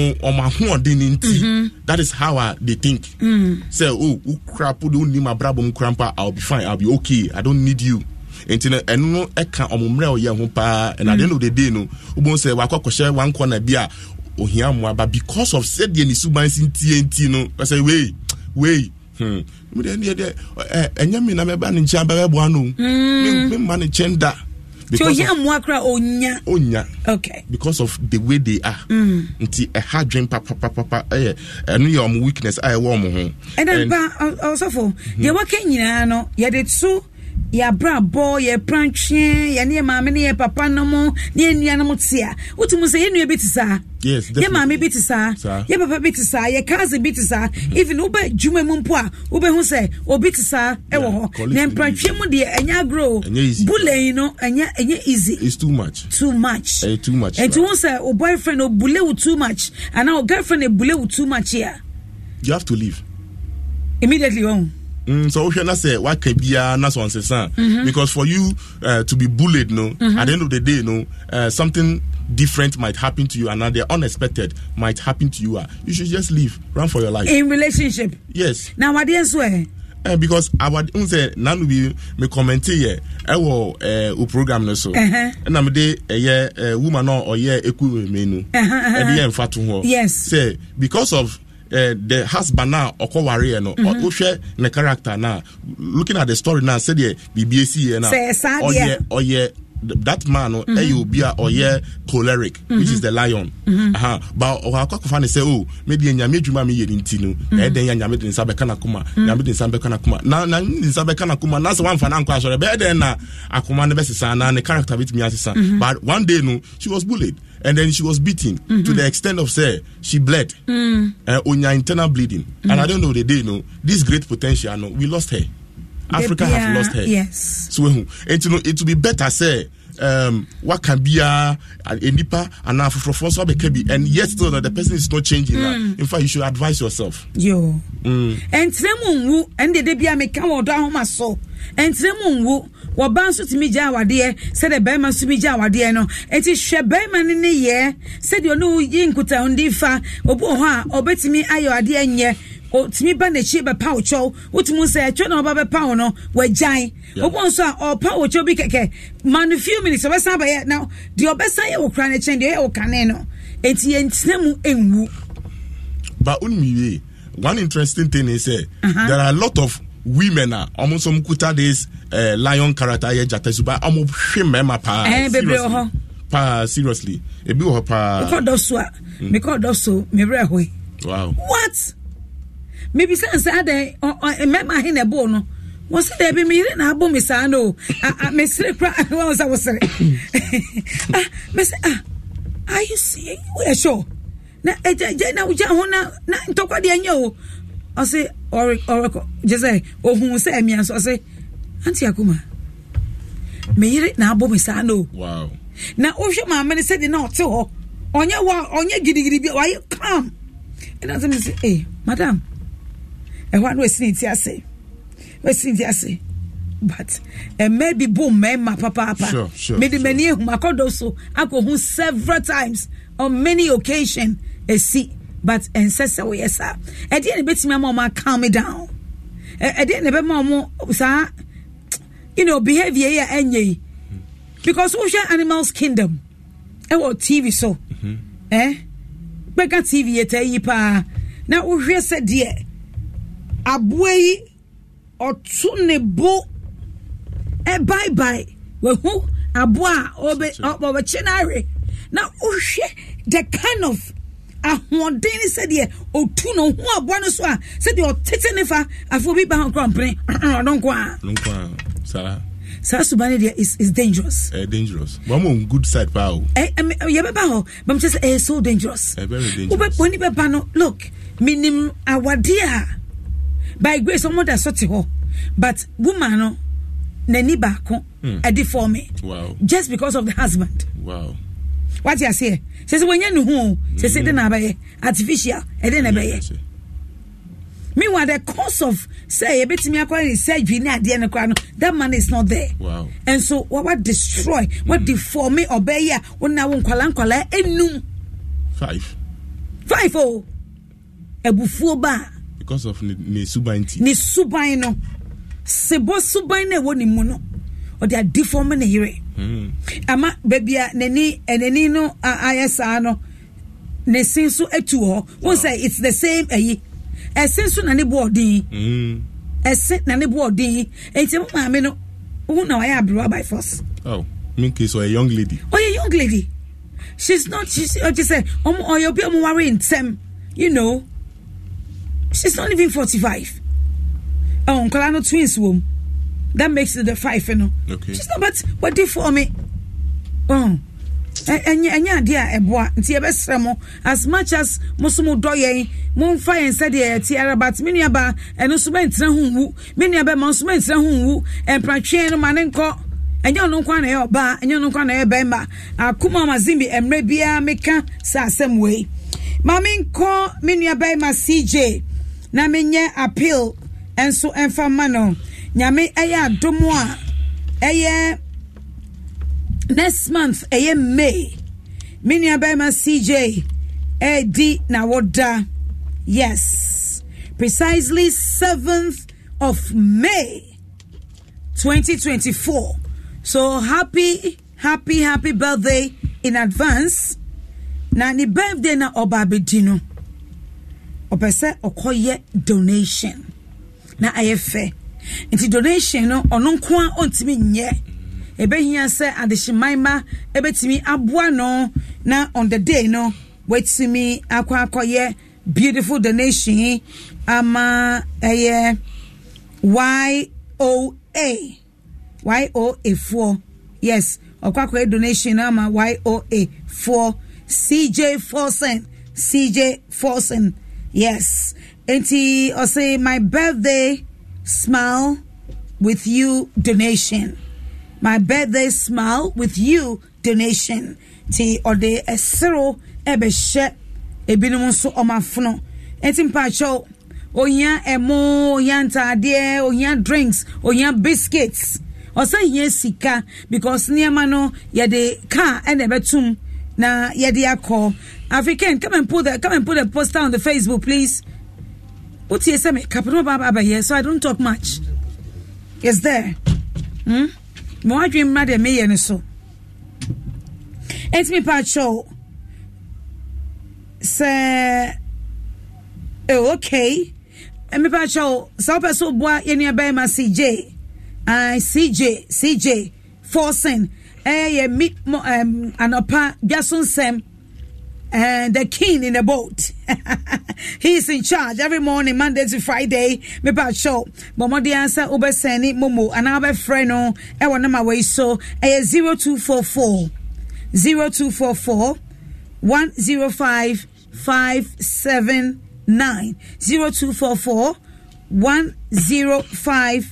that is how they think. Say, oh, crap, don't need my brabum crampa, I'll be fine, I'll be okay. I don't need you. And no eka omumre oye ho pa and at the end of the day no ubon say wakwa share one corner bia ohia mo but because of said the suban sin TNT no I say wait me dey enya me na me ba nchi aba bo anu me man chenda because onya okay because of the way they are nti a hard dream papa enu your weakness I wo mo ho and also for the working nyina no ye dey so ya bra boy ya pranchie ya ne maame ne ya papa no mo ne nua no mo tia wotumu se ye nua bitisa yes ye maame bitisa ye papa bitisa ye cousin bitisa even ube juma mu mpo a ube hu se obitisa e wo ho ne pranchie mu de enya grow bullying no enya easy it's too much and to say o boyfriend o bully too much and our girlfriend e bully too much here you have to leave immediately on. So we cannot say what can be because for you to be bullied, no, at the end of the day, no, something different might happen to you, another unexpected might happen to you. You should just leave, run for your life. In relationship, yes. Now, what do you say? Because our say none will me comment here. I will program no so. And I'm a woman or eku menu. Yes. Say because of. The husband now okoware no ohwe ne character now looking at the story now say the BBAC now oye that man no eyobia oye choleric which is the lion but okwakofa say oh me de nyame dwuma me yedi ntino e den nyame de nsa beka na kuma nyame de nsa beka na kuma na nsa beka na kuma na so wan fa na nkwa so be den na akuma ne besesa na ne character bit me asesa but one day no she was bullied and then she was beaten to the extent of say she bled on your internal bleeding and at the end of the day no this great potential no we lost her. Africa have lost her. Yes. So it will be better say what can be a nipa and now for so and yet still the person is not changing in fact you should advise yourself and tremu and the debia me come or down so and tremu wo banso timi ja awade said the bema sumi ja awade no enti hwe bema ne ye said you no yi nkuta ndi fa obo ho a obetimi ayo ade anye o timi ba na chi be pa ocho wotumu se atwa na oba be pa no wajan obo nso a o pa ocho bi keke man few minutes obesa ba ye now the obesa ye wo kra na chen de ye wo kane no enti entinemu enwu but unmi one interesting thing is there are a lot of women are almost some kuta this lion character ye jatasuba amu hwemema pa seriously ebi wo pa because doso me brehwe wow what maybe say ade mema he na bo no won say dey be me na abo me sa no me sire kra won say wo sire me say are you see we sure na eje na uja ho na ntokwa de anya o I say or just say who say me so say auntie akuma me yire na abo me sa no wow na o hwe ma me say de na o te ho onye gidigidi bi why come and I say madam e wa no esini ti ase we sinti ase but maybe boom mema papa sure me the many makodo so akohu several times on many occasions see but ensese we yes sir e dey betimi am calm me down e dey ne be ma sa behavior here enye because we share Animals Kingdom TV so beka TV eta yi pa na wo hwe se de aboyi otu ne bo bye we hu aboa obe chinare na wo hwe the kind of ahoden said de otu no hu aboa no so a said de otete ne fa afo bi ba krompre don kwa Sa subani there is dangerous. Dangerous. But I'm on good side, pal. But just so dangerous. Very dangerous. Look, minim awadia by grace someone that sort ho, but woman no nani bako edi for me. Wow. Just because of the husband. Wow. What you say? Says when you know, says it na be artificial, e dey na be. Meanwhile, the cost of say a bit me acquiring surgery near the end that money is not there. Wow. And so what destroy, what deform me or bear when now won't call enum 5 a buffo bar because of ni subainti. Ni subaino sebo subaine woni muno or they are deforming here. Ama baby neni no ayesa no ne sinso etu won't say it's the same Essence na ne boarding. Essence na ne boarding. Enti mama me no who na why abroad by force. Oh, mean case or a young lady. Oh, a young lady. She's just say or you be worry in them. She's not even 45. Oh, Colano twins womb. That makes it the 5, Okay. She's not but what did for me? Oh. Enya dia eboa nti e besremo as much as musumu doye mon fa en said e tiara but menu ba eno so bentra hunwu menu ba mon so bentra hunwu empratwe no mane nko enya no nkwa na e oba enya no nkwa na e bemba akuma mazimbi emre bia meka sa asem we mame nko menu ba ma CJ na menye appeal enso enfa mano nyame eya domo a eye next month May Minia Bema CJ Edi Nawoda. Yes, precisely 7th of May 2024. So happy birthday in advance. Na ni birthday na obabedino opese okoye donation na ayefe nti donation no ono nko a ontimi nye ebe hia se adeshimaima ebetimi aboa no na on the day no wetimi akwakoye beautiful donation ama YOA 4 yes akwakoye donation ama YOA 4 CJ Forsen yes enti I say my birthday smile with you donation. My birthday smile with you donation. Ti ode esero ebe she ebinum so omafono. Enti mpacho onya emo onya ntade onya drinks onya biscuits. Osa hia sika because niema no ye de car and ebetum na ye de akọ. African come and put the poster on the Facebook please. What you say me capital baba here so I don't talk much. Is there? More dream mother me and so. It's me part show. Say okay. And me part show. So person boy any by my CJ. CJ Forsen. Me anopa Jason Sam. And the king in the boat. He's in charge every morning, Monday to Friday. Me about show. But more the answer ube seni momo and our friend no. I want my way so. 0244 105 579 0244 105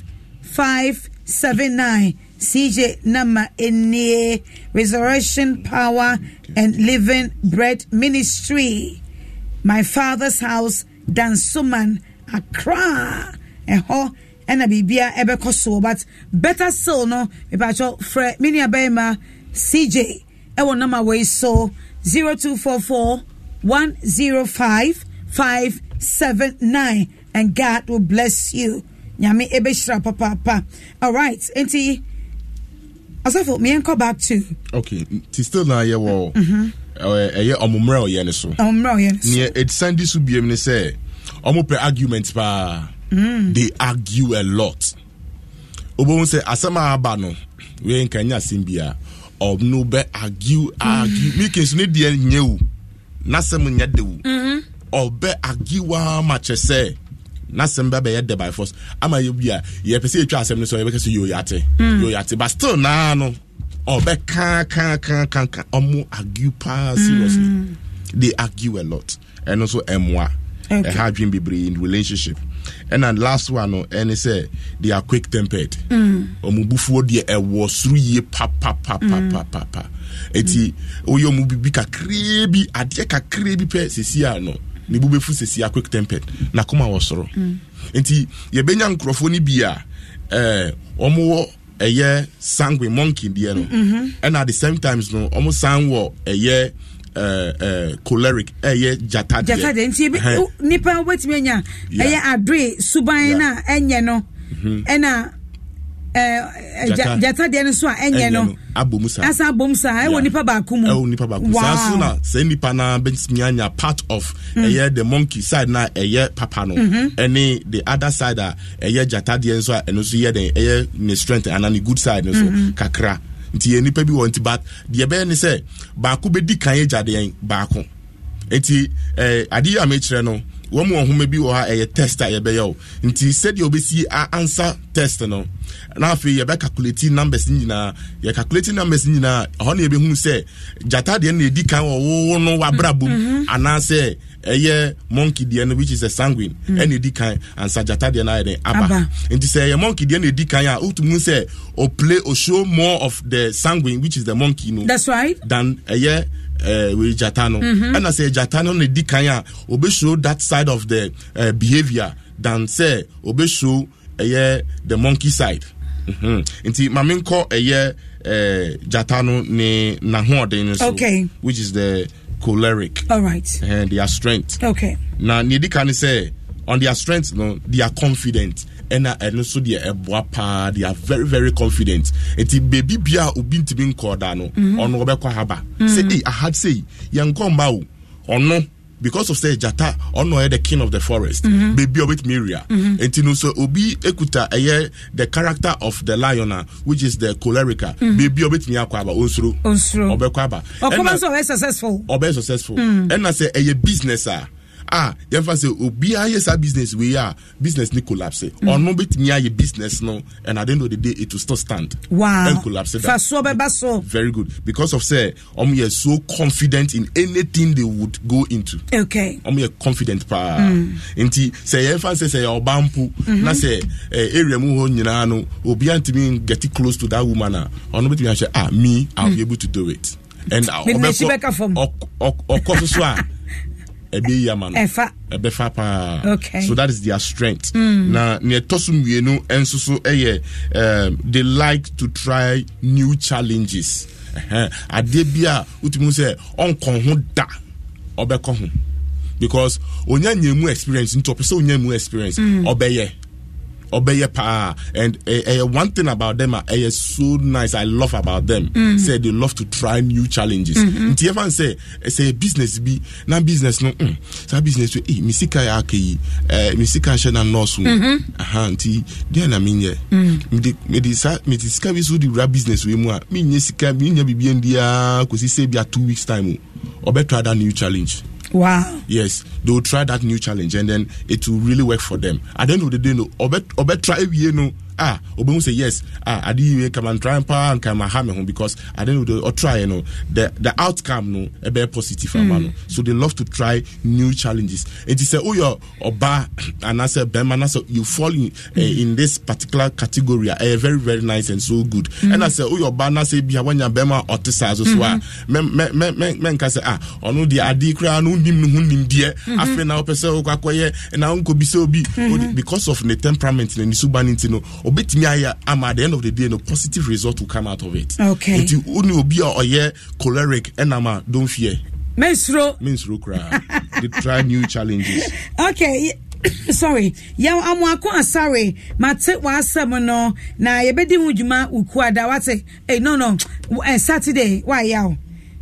579. CJ Nama in Resurrection Power and Living Bread Ministry. My father's house, Dansuman, Accra. ena bibia ebeko so but better still no me ba cho frɛ mini abema CJ ewo number way so 0244 105 579 and God will bless you. Nyame ebeshra papa. All right, enti asafo me enko back to okay ti still na ye wo eye omumra o ye ne so ne it send this ubiem ne say omope argument pa they argue a lot obo say asama aba no we nkanya simbia no be argue me kinso ne de nyewu nasem nya dewu obe argue wa match say nasem be ye de by force ama ye bia ye pese etwa asem ne so ye be kase yo yate but still na no obe kan omo argue pa seriously they argue a lot and also emwa a hard dream be in relationship. And then last one no and say they are quick tempered omubufuo de e wo suru ye pa eti oyo mu bi kakre bi ade kakre bi pe sesia no ne bubefu sesia quick tempered na koma wo soro enti ye benya nkrofo ni bia omo eye sanguine monkey de no and at the same times no omo sanwo eye choleric jata nti nipa wetime nya adre suban na enye no ena jata de no so enye no abomsa e wo nipa ba kumu saso na se nipa na anya part of the monkey side na papa no any the other side jata de so eno so den ne strength and the good side no so kakra nti nipa bi won ti but de be ne say baako be di kan agade yan baako enti ade ya me kire no wo mu ohuma bi wo ha tester ye be yo nti said you obesi answer test no na afi ye be calculate numbers nyina ye calculate numbers nyina ho na ye be hu say jata de na edi kan wo no wabrabum ana say monkey de which is a sanguine and edi kan answer jata de na ye aba nti say ye monkey de na edi kan a utumu say or play or show more of the sanguine which is the monkey no that's right than we jatano and I say jatano ne di kanya obe show that side of the behavior than say obe show the monkey side nti mamenko jatano ne na hoden so okay which is the choleric all right and their strength okay na ne di kan say on their strength no they are confident and also they are they are very very confident eti baby bia obi ntimi nkoda no ono obekwa haba say I had say yankomba o ono because of say jata ono the king of the forest baby obit miria enti no so obi ekuta the character of the lion which is the cholerica baby obit mi akwa aba onsuro obekwa aba okoba so successful and I say business you have say obi ayesa business we are business ni collapse or no bit me aye business no and at the end of the day it will still stand and collapse that. Very good because of say you are so confident in anything they would go into okay you are confident pa enti say you have say obampu na say area mu ho nyina no obi antimi get close to that woman or no bit me say me I'll be able to do it and I'll okay. So that is their strength. Na ne tosumwienu enso so they like to try new challenges. Adebia utimu say onkon ho da obeko ho because onya nyemu experience nto pese onya mu experience obeye pa and one thing about them is so nice I love about them say they love to try new challenges nti even say business be na business no say business we misika ya kai misika she na nurse nti dia na minye me disika we so the business we mu a minye sika minye bibia ndia kosi say bia 2 weeks time obetra that new challenge. Wow. Yes, they will try that new challenge and then it will really work for them. At the end of the day, no, obe try we no obehu say yes ade we come and try and come harm him because I don't know or try the outcome no e be positive no so they love to try new challenges. It is say your oba and I say bema so you fall in this particular category very very nice and so good and I say your oba na say bia wanya bema otisa so men ka say onu de ade kra no nim no nim de afi na opese kwakoye na unko bi so bi because of the temperament and the subanity no obetimi aya at the end of the day no positive result will come out of it. Okay. Until only obi or choleric enama don't fear. Mensro cry. They try new challenges. Okay. Sorry. Ya amwako sorry. Mate wa asem no na yebedi hu djuma ukuada wate. No. Saturday why yaw.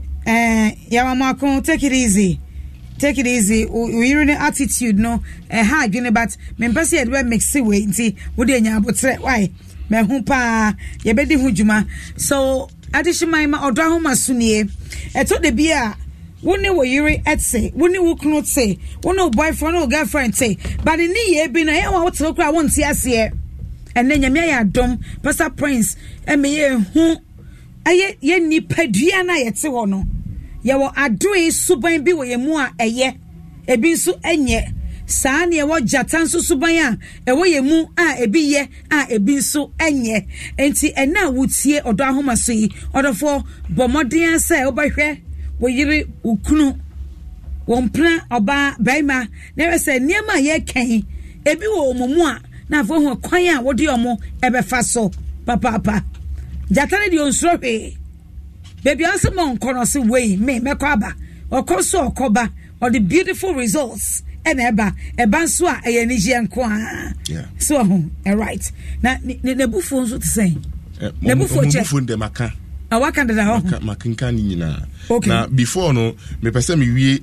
Ya amwako take it easy. Take it easy. We in attitude no hard but me pese e do mix we nti wo de nya abotre why me hu pa yebedi hu djuma. So adishima ma odo ahoma sunie. Eto de bia wone wo yiri etse wone wo kunu tse wone boyfriend or girlfriend tse but ni ye bi na ye wa wote kra won ti ase enne nyame ya dom Pastor Prince emeye hu aye ye ni padua na ye te ho no ye wo adoe suban bi wo ye mu a eye ebi nso enye saa ne ye wo jatan so suban a ewo ye mu a ebi ye a ebi nso enye enti ena wotie odo ahoma so yi odofo bomodin se obahwe wo yiri ukunu won plan oba baima na say niema ye kan ebi wo omumu a na fo hu kwan a wo de omo ebefa so papa jatare di onsro hwe baby asemo nkono se wey me aba okoso okoba or the beautiful results and eba so a eyenije nko a so right na ne bufu nso to say ne bufu de maka awaka da ho makinka ni nyina na before no me pese me wie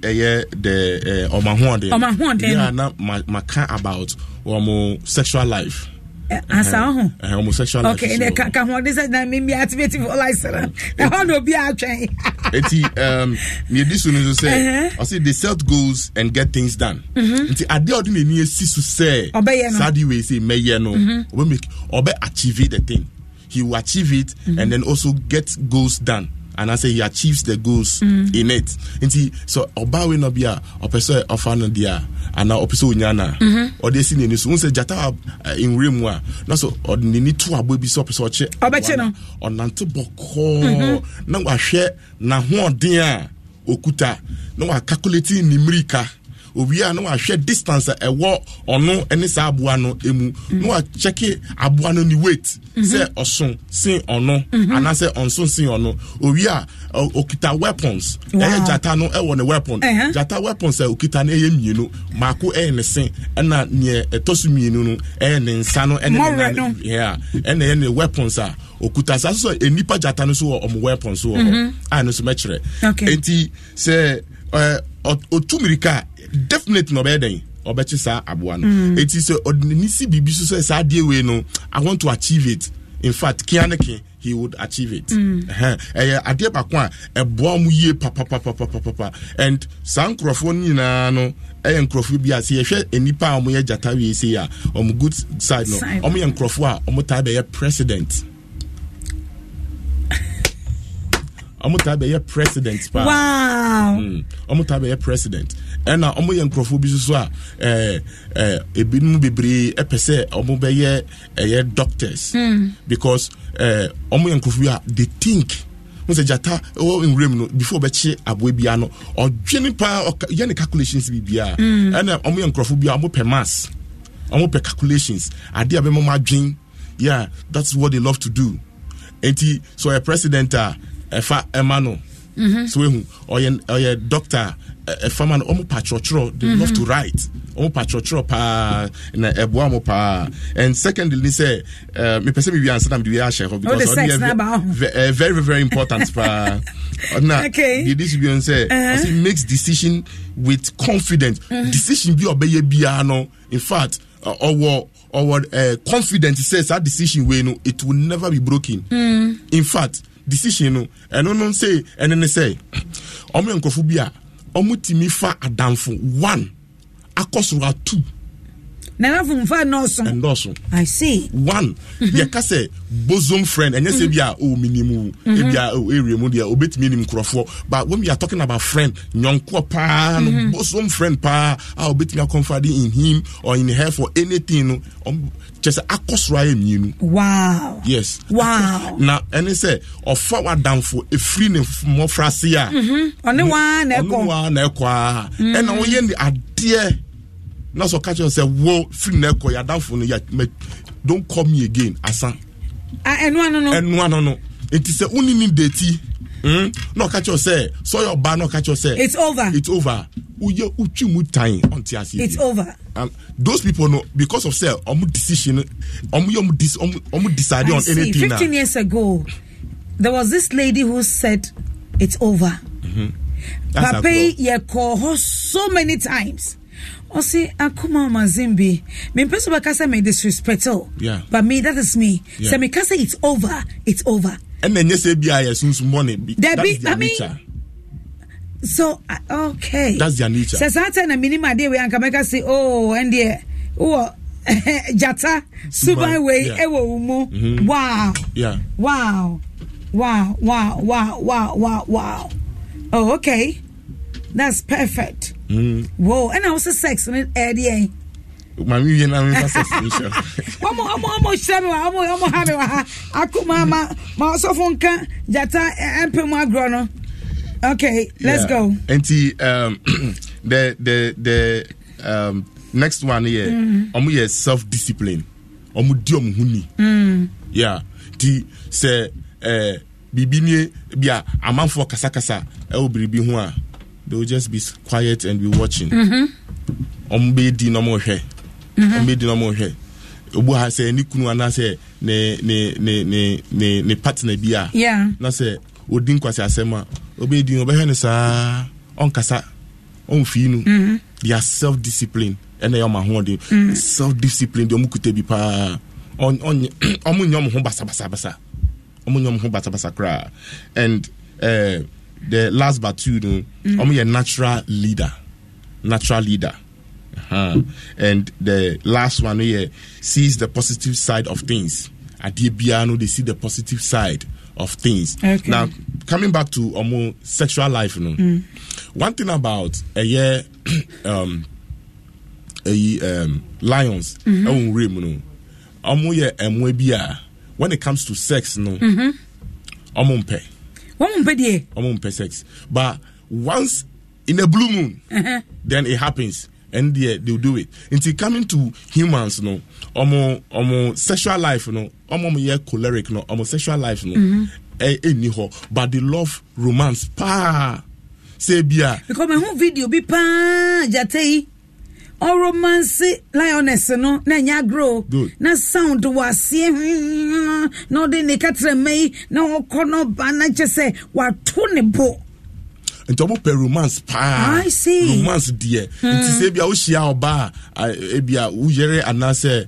the omahonde na maka about sexual life asa homosexual life okay ne ka ho this na me activate for license e ho no bi atwen eti me this one say I say they set goals and get things done enti ade odi na esi so say sadi we say meye no obe achieve the thing. He will achieve it and then also get goals done. And I say he achieves the goals in it. And so oba we no bia opeso ofano dia ana opeso nyana or dey sin so say jata in remwa na so odini to abobi so opeso che obeche no onanto boko na wahwe na hoden a okuta na wa calculate nimirika obia no ahwe distance ewo ono ene sa aboa no emu no a check aboa no ni weight say oson sin ono ana say onson sin ono obia okita weapons jata no ewo ne weapon jata weapons okita na eye mienu mako ne sin na ne etosu mienu no ne nsa no ene ene weapons a okuta sa so enipa jata no so omo weapons so no so mechere enti say otumirika definitely no beden obechi sa aboa no it is nisi bibi so say die we no I want to achieve it. In fact kianeke he would achieve it ade ba kwa eboa mu ye papa and sankrofo nyina no nkrofo bi ase ye hwe enipa a mo ye jata we say ya good side no omo ye nkrofo a omo ta be ye president Omotabe president pa. Wow. Omotabe president. And na omo ye nkrofo bi so a ebinu bebre epese omo be ye doctors because omo ye nkrofo a they think when say jata in room no before be che aboe bia no odwene pa ye ne calculations bi bia and omo ye nkrofo bia omo per mass omo per calculations ade abe mo madwen that's what they love to do. Enti so a president efa emano so ehu oye doctor efa man omo patrotro they love to write omo patrotro pa na eboa mo pa. And secondly say me person me answer am the way I share because very very very important pa na this be say he makes decision with confidence decision bi obeye bia no in fact our confidence says that decision way no it will never be broken. In fact decision no eno no say ene say omo nkofo bia omo timi fa adamfo 1 akosoro 2 na fumfa endoso I see one ye ka say bosom friend and you say bia o minimu e bia o area mu dia obetimi nim krofo but when we are talking about friend nyonko pa bosom friend pa obetimi confiding in him or in her for anything no just akosra emienu. Wow. Yes. Wow. Now any say ofa wa danfo e free ne mo frase a one na ekwa and na wo ye the ade na so catch you say wo free na ekwa ya danfo no ya don't call me again asan no it is a unini date no catch you say so your bar no catch you say it's over uye uchimu time until I see it's over. Those people know because of say decision decided on anything. 15 years ago there was this lady who said it's over. Papa ye call her so many times. O say Akuma Mazimbi me person ba kasa me disrespect but me that is me. Say me kasa it's over and then you say bia yes money that's their nature. So okay, that's their nature. Says that na minimum day we anka say oh and there jata subai way ewo umo. Wow. Yeah. Wow. Oh, okay. That's perfect. Whoa, and also sex in it area. Mami you na me sex mission. Omo shame omo have akuma ma so fonka jata empemu agro no. Okay, let's go. And the next one here, omu ye self-discipline. Omu di omu huni. Yeah. Ti say bibini bia amanfo kasa e obiribi ho a they will just be quiet and be watching. Omu be di no mo hwe. Omu be di no mo hwe. Obu ha say ni kunu ana say ne partner bia. Yeah. Na say odin kwase asema obedi obehwe sa onkasa onfinu their self discipline and they ma ho de self discipline de omukute bi pa omunyom ho basa kra and the last but two no omuye natural leader and the last one here sees the positive side of things Adibiano they see the positive side of things. Okay. Now, coming back to sexual life, one thing about lions, when it comes to sex, sex. But once in a blue moon, then it happens. And they'll do it. Until coming to humans, sexual life, choleric, sexual life, but they love romance. Pa, say bia. Because my whole video be pa jatei. Or romance lioness no na nya grow. Na sound was no de ne katre me na okono ba na chese wa to ne bo. Into per romance pa. I see. Romance dear. It is ebia wo hia oba ebia wo yere anase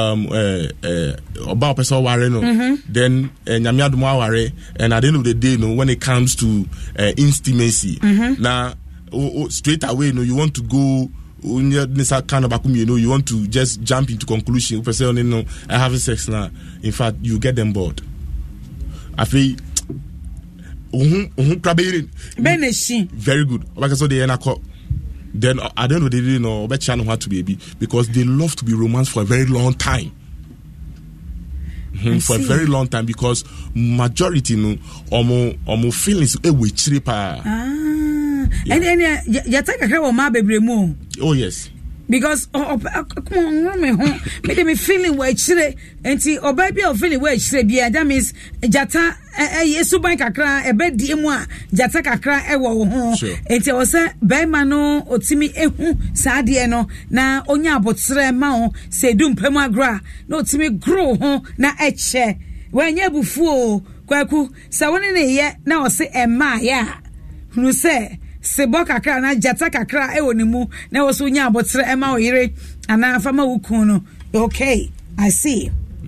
oba person ware no. Then nyame adom aware and at the end of the day no when it comes to intimacy. Now straight away no you want to go you want to just jump into conclusion person I have sex now. In fact you get them bored. I feel very good. Like I said, then at the end of the day, no, bet channel how to be because they love to be romanced for a very long time. For a very long time because majority no omo feelings we tripa. And you take a care of my baby mo. Oh yes. Because come on make me feeling where chire enti obaby o feeling where chire bia that means jata yesu ban kakra e be di mu a jata kakra e wo ho enti o se be ma no otimi ehu sa de no na onya abotre ma ho se du mpam agra na otimi grow ho na eche wanya bufu o kwaku sa woni ne ye na o se ema ya hunu se sebo kakra na jata kakra e wonimu na wo so nya abotre ema oyire ana afama wukun no okay I see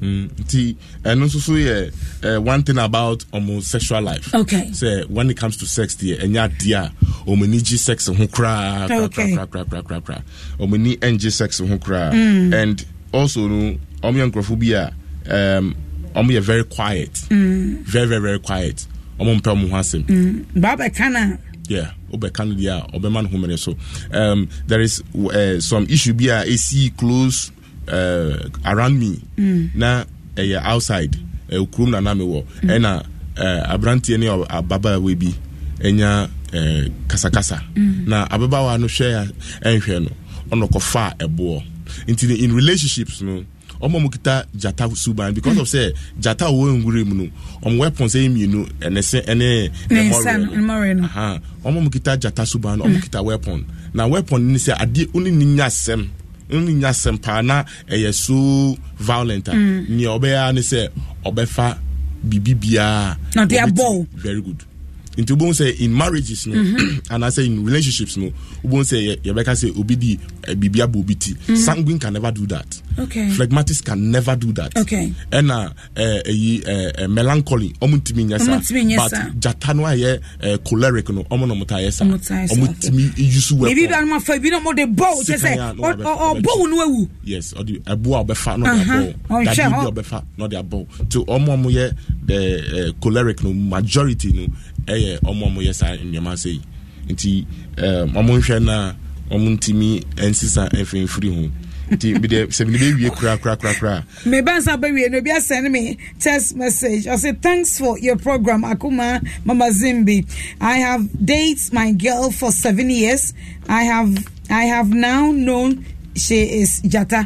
And also one thing about homosexual life. Okay. Say when it comes to sex, enya dia omeniji sex ho kra. Omeni enji sex ho kra. And also no omoyankrofobia omo very quiet. Very very very quiet. Omo mpe omo hasem. Baba kana. Yeah, obekan dia obeman homene so. There is some issue be AC close around me na outside ukrum na na me wo na abrantie ne ababa we bi enya kasakasa na ababa wa no hwe enhwe no ono kofa ebo in relationships no omo mukita jata suban because of say jata wo ngure mu no omo weapon say me no ene memorial omo mukita jata suban omo kita weapon na weapon ni say ade oni nya sem pa na so violent ni obeya ni say obefa bibibia na they are bow very good into bon say in marriages no and I say in relationships no bon say yebeka say obidi bibia bobiti sanguine can never do that. Okay. Phlegmatics can never do that. Okay. And melancholy omuntimi nyasa but jatano aye choleric no omono mutayesa omutimi use weapon maybe that man for be no more the bow just say or bow no ewu yes or the ebo obefa no the bow that be obefa no the bow to omo ye the choleric no majority no omo yes in your say nti omo hwe na omuntimi ensisa efin free ho nti be the 70 we kra me bansa be we no be send me text message I say thanks for your program Akuma Mama Zimbi. I have dated my girl for 7 years. I have now known she is Jata.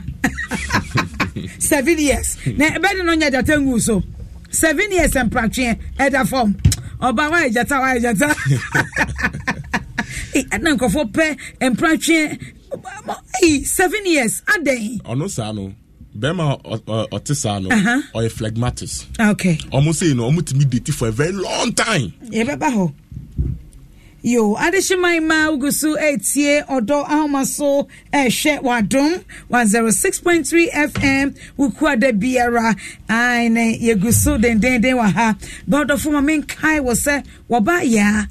7 years na be no nya Jata ngu so 7 years and practice either form oba wa Jata and go for pay and practice 7 years aden ono sa no bema otisa no or phlegmatics. Okay, almost say no omutimi date for a very long time e beba ho yo adeshimai ma ugusu etie odo ahomaso ehwe wadom 106.3 FM ukuada biara ane yegusu den wa ha god of my kai was say wabaya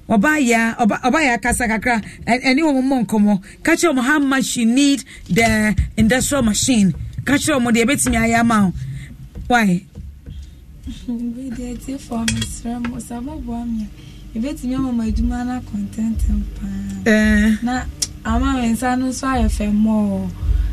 kasa kakra any woman komo catch you how much you need the industrial machine catch you mo de betimi ayama why we dey take for me stramo sababu amia ebetimi mama eduma na content mpa na ama wensa no so ayefe mo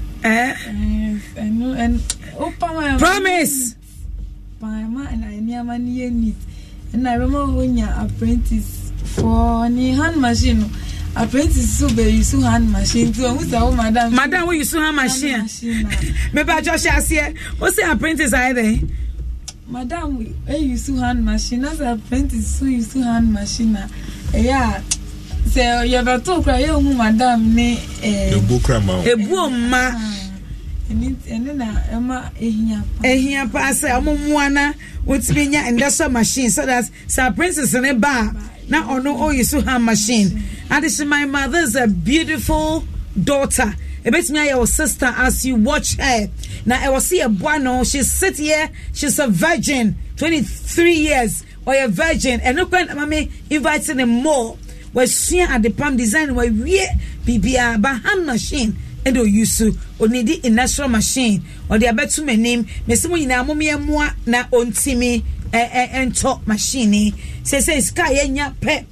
and opa promise pa ma na ni ama ni need and I remember when your apprentice for ni hand machine apprentice so be use hand machine to who say madam we use hand machine me ba Josh asie o say apprentice ai there madam we use hand machine as apprentice so use hand machine yeah say you better to cry you madam ni ebu krama ebu ma eni na ema ehia pa say omomuana utiminya industrial machine so that sir princess ne ba na ono use hand machine and this my mother is a beautiful daughter ebetimi your sister as you watch her na I was see a boy she's sit here she's a virgin 23 years or a virgin and no when mommy inviting them more was see at the palm design where we bibia ba hand machine and o use only the industrial machine or the abetu name mesimo nyina momemoa na ontimi top machine say sky enya pe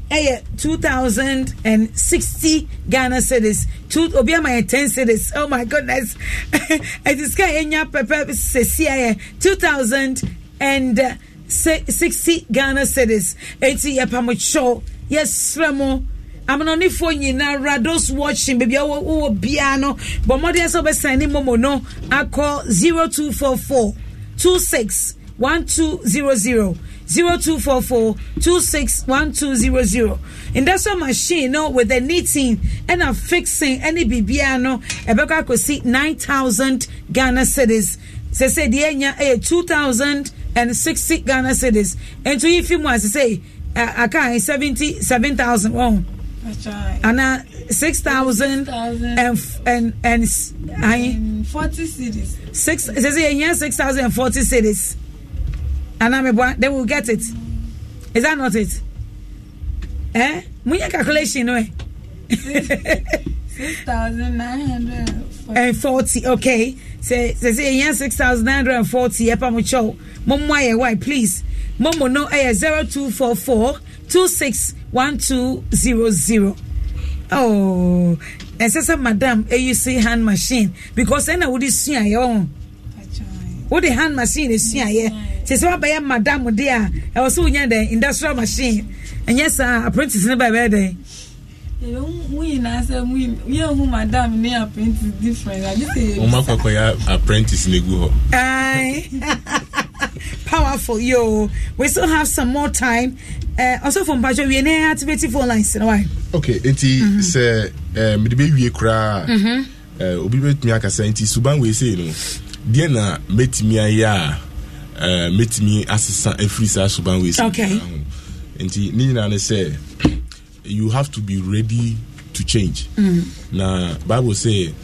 2060 Ghana cedis obi am 10 cedis oh my goodness it is sky enya pe say 2060 Ghana cedis eti yapamocho yes remo I'm only for you now. Rados watching, baby. Oh, piano. But more than so, be sending Momo no. I call 0244 26 1200 0244 26 1200. Industrial machine, no, with the knitting and a fixing any bibiano. Ebeka could see 9,000 Ghana cedis. Say the enya 2,060 Ghana cedis. And to if you want to say, I can't 77,000. Oh. Anna 6,000 and 40 cities. 6,040 cities. And they will get it. Is that not it? Munya calculation, no? 6,940. Okay. Say 6,940. Epamucho. Momo why please. Momo no 0244 261200. Oh, and says madam, you say hand machine because then I would see your own. What the hand machine is here. Says what by madam dear. I was so near the industrial machine. And yes, apprentice never by day. We who madam near apprentice different. I just say apprentice nego. Powerful, yo. We still have some more time. Also from Pacho, we are activating phone lines. Okay, enti say me de be wie kra obi betumi aka say enti suban we say no de na metimi aya metimi assistant every sa suban we say. Okay. Enti ni na say you have to be ready to change. Na Bible say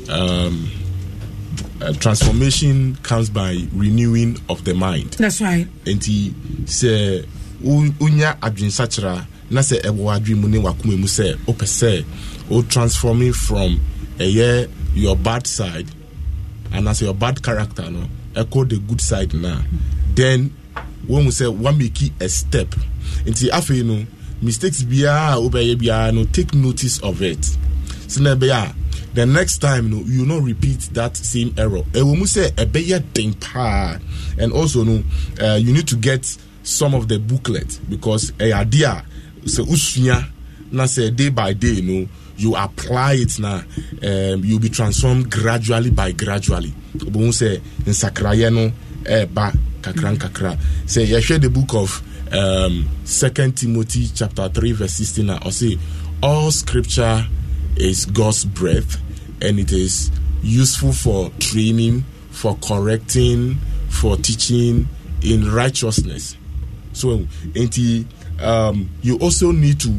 transformation comes by renewing of the mind. That's right. Enti say unya adwin sachra na say ebo adwin mu ne wakoma mu say opese o transforming from your bad side and as your bad character no echo the good side now. Then when we say one make a step into afi no mistakes bia obeye bia no take notice of it. So na bia the next time no you not repeat that same error. E we mu say ebeye den pa. And also no you need to get some of the booklet because idea so usua na say day by day you apply it now you'll be transformed gradually by gradually. Obo say nsakraye no ba kakra say you share the book of 2 Timothy chapter 3 verse 16 or say all scripture is God's breath and it is useful for training, for correcting, for teaching in righteousness. So, you also need to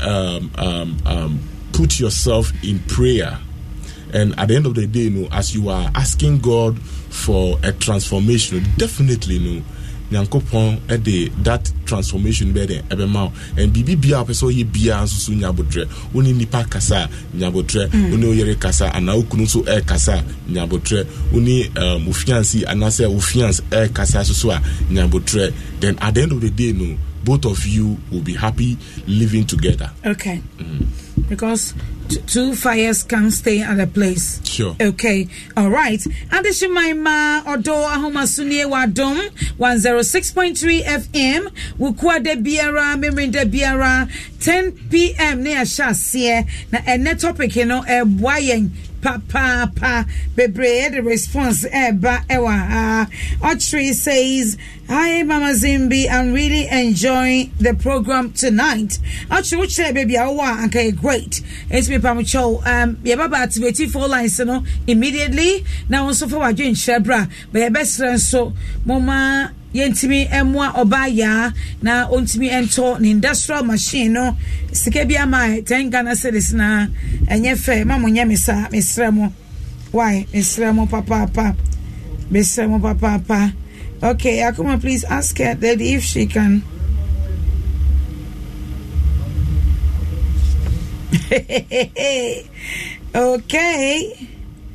put yourself in prayer. And at the end of the day, as you are asking God for a transformation, definitely, that transformation be there and bibi bia person ye bia so nyabotre oni nipa kasa nyabotre oni oyere kasa ana okunu so kasa nyabotre oni ofiansi anase ofiance kasa so a nyabotre. Then at the end of the day both of you will be happy living together. Okay. Because two fires can stay at a place. Sure. Okay. All right. Adeshimaima Odo Ahoma Sunie Wadom 106.3 FM. Wukwa de Biara, Memrinda Biara, 10 p.m. near Shasie. Na ene topic, Boyen. Pa bebre the response ba ewa Audrey says, hi Mama Zimbi, I'm really enjoying the program tonight. Audrey, which say baby awa okay great. It's me pamucho ya baba activate 4 lines immediately. Now also for wa join Shebra but best friend so mama yentimi emwa obaya na ontimi ento ni industrial machine no sike bia mai 10 Ghana cedis na enye fe mama nyamisa mesremo why mesremo papa okay Akuma, please ask her that if she can okay.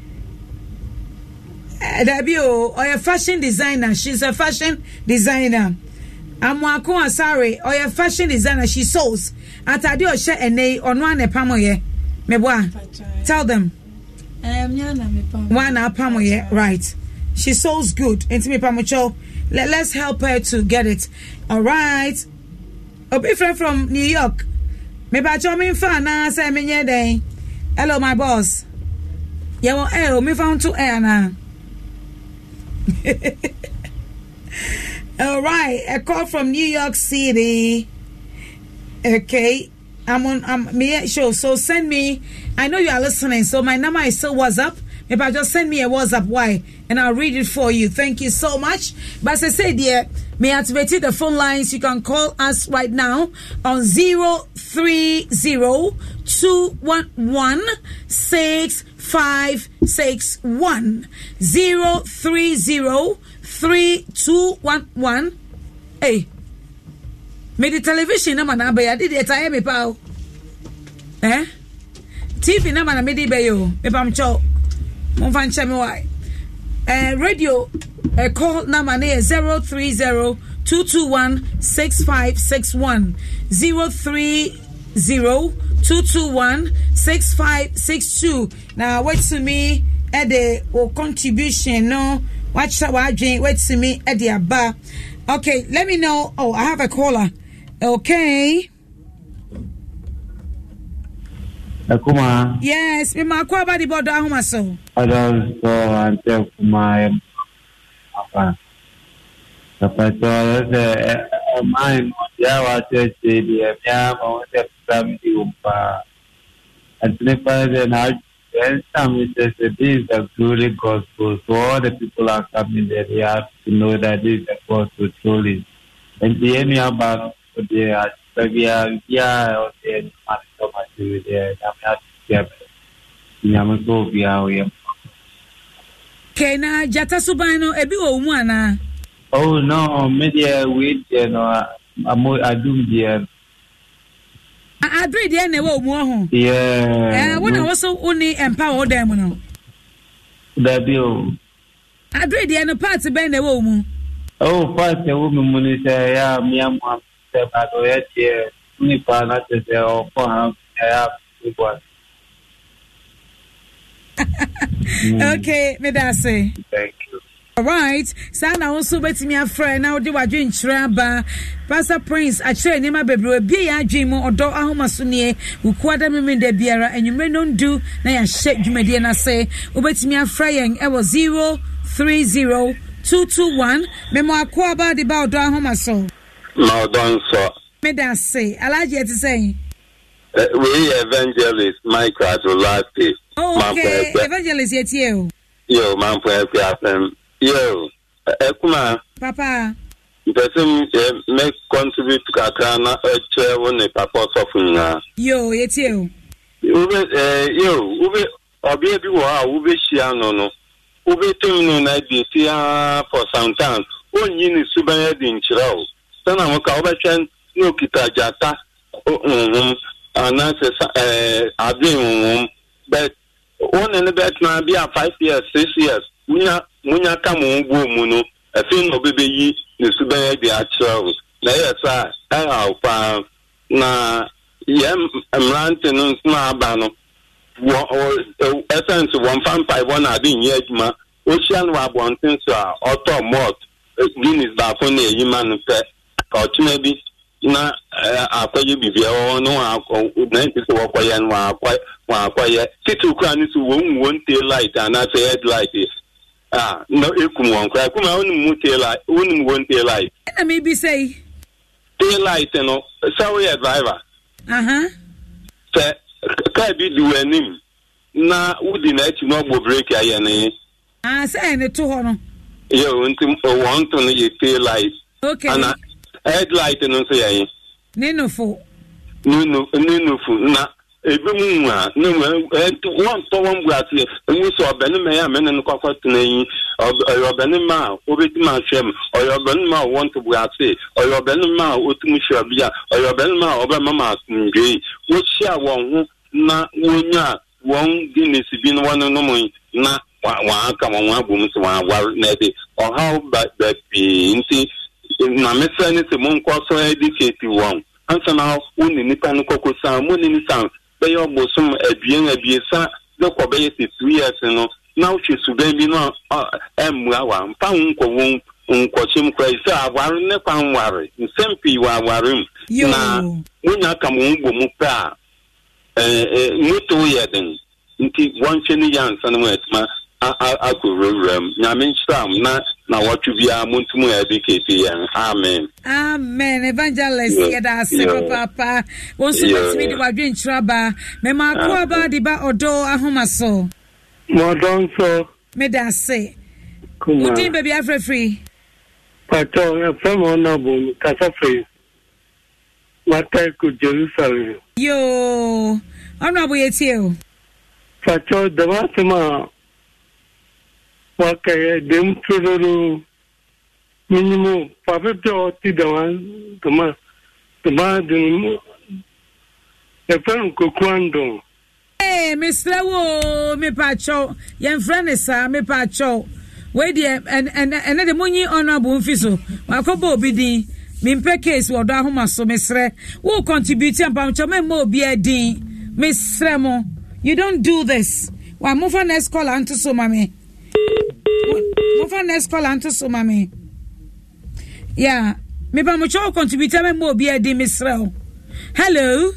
Dabio or a fashion designer. She's a fashion designer. Amwako sorry or a fashion designer. She sews. Atadio she ene on one pamoye. Meboa. Tell them. One pamoye. Right. She sews good. Into me pamocho. Let's help her to get it. All right. A big friend from New York. Maybe I told me fan na say me day. Hello, my boss. Yeah, me found to air now. All right, a call from New York City. Okay, I'm me show. So send me. I know you are listening. So my number is still WhatsApp. If I just send me a WhatsApp, why? And I'll read it for you. Thank you so much. But as I said, dear, may activate the phone lines. You can call us right now on 030-211-6561. 030-3211. Hey, me the television na man abaya did it I me pa. TV na man me di be yo. Me pam cho. Mon fan che me why. Radio call number is 030-221-6561. 030-221-6562. Now wait to me at the contribution. No, watch that. Wait to me at the bar. Okay, let me know. Oh, I have a caller. Okay. Akuma. Yes, me ma kwa ba di bodo ahoma so. Others so ante kuma apa. Kapatwa mine ya wa te di ya mo te family umpa. Antene pa de na some is a truly gospel. So all the people are coming there, they have to know that this is a gospel truly. And the enemy about the Savia or the Manitoba there, Kena Jata Subano Ebi Omwana. Oh no, media with I do dear. I breed the end of more. Yeah. When I was so only empower them. The bill. I breed the end of parts of Ben the woman. Oh, first the woman say, yeah, me and one step at the here. Nipa not to say, oh, for him, I have one. Okay, me that say. Thank you. All right, Sana also bet me a friend now. Do what doing Traba, Pastor Prince. I share name baby. Be a dream or do ahoma sunie. Who quarter me the biara and you may not do. Now I shake you mediana say. Ubet me a friend. I was 030-221. Memo akwaba the bow do ahoma so. Now done so. Me that say. I like you to say. We evangelist Michael to last day. Oh, okay, evangelist yet you. Yo, man, for Yo, Ekuma. Papa. Person make contribute to Kakana, chair when the papa soften. Yo, it's you. Ube, Obi, Ube Shiano, Ube Tumno, I did for some time. One yin is Subaya in Chiro. Then I'm a Kawakan, no Kita Jata, and that's a dream, but one and the best now be a 5 years, 6 years. Munya kama ngo muno afin obebeyi ne subaya di achro na yesa pa na yem amrante no na aba no essence one fan pai one adi nyejuma ocean wa bontin so auto mot guinness ba fo na yima no pe ka otuna bi na akwaye bibia no na nti wo kwaye no akwaye titu kra ni so won tail light and na say headlight. No, ekum one crack. Come on, mutela, one tail light. And maybe say tail light, you know, sorry, driver. Say, can be doing him. Now, would the night you know break a say the 200. You want to need tail light. Okay. And headlight, and say, Nino for no, na. Ebumwa no one to one glass and we saw Benema men and coffee or your Benema, Obetima Shem, or your Benema want to say, or your Benema, Utumushabia, or your Benema, Obama, Gay, which shall one na one Guinness been one no more, na one come on one woman's one netty, or how but that be inti, Namesa is a monk also educated one. Answer now, only Nipan Coco Sound, Moon sound. They are bosom a bien a biesa, the Kobe 3 years, now she's to baby no Mwawa, found won't unquashim crazy, I warn found worry, in Sempi warum. Na, when I come on, Mupa, Mutu Yadden, into 1 penny yarn, and Westma, I could room, Yamin Sam, now what you be a Muntumu educated, amen. Amen. Evangelist, yada se papa. Once you meet the drink traba, me ma kwaba di ba odo ahoma so. Mo don so. Me da se. Kuma. Udin baby afre free. Pato, from honorable Casafe. What I could Jerusalem. Yo, honorable you. Pato, the Matama. What I dem to minimum, Papa, the one, the man, the friend Kukwando. Hey, Miss Lawo, me pacho, young friend is me pacho. Wait there, and the money honorable Fiso. My couple bidi, Mimpe case, what Dahuma so Messre, who contribute and Pamchome mo be a dean, Miss Remo. You don't do this. Why move on next call unto so mammy? Move on next call unto so mammy. Yeah, me Pamucho contribute and mo be a dean, Miss Rel. Hello.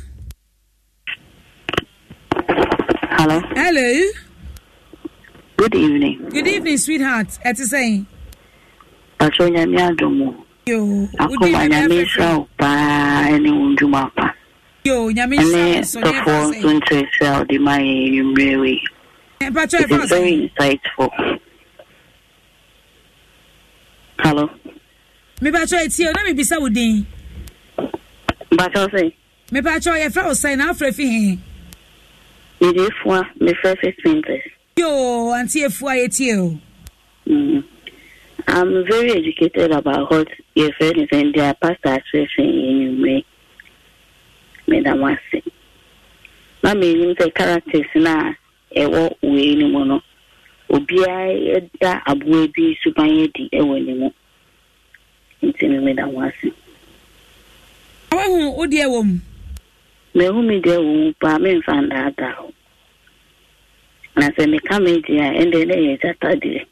Hello. Hello. Good evening. Good evening, sweetheart. At saying. Patronya Miadomo. Yo. Akuma Nyamisha pa any undumapa. Yo, Nyamisha. So the phone to sell the my umrewe. It is very insightful. Hello. Me Patro, it's here. Let me be so din. Patro say. Me Patro, your friend was saying after he. It is for the first experience. Yo, Auntie Fua, it's you. I'm very educated about what your friends and their pastor saying in me. Madam Wasi. Mammy, you say characters now, a walk way anymore. Obia, that a boy be super yeti, a winning. It's in Madam Wasi. Oh, dear woman. Me who me there won't buy me find that out. And I say me come in here and then they just did.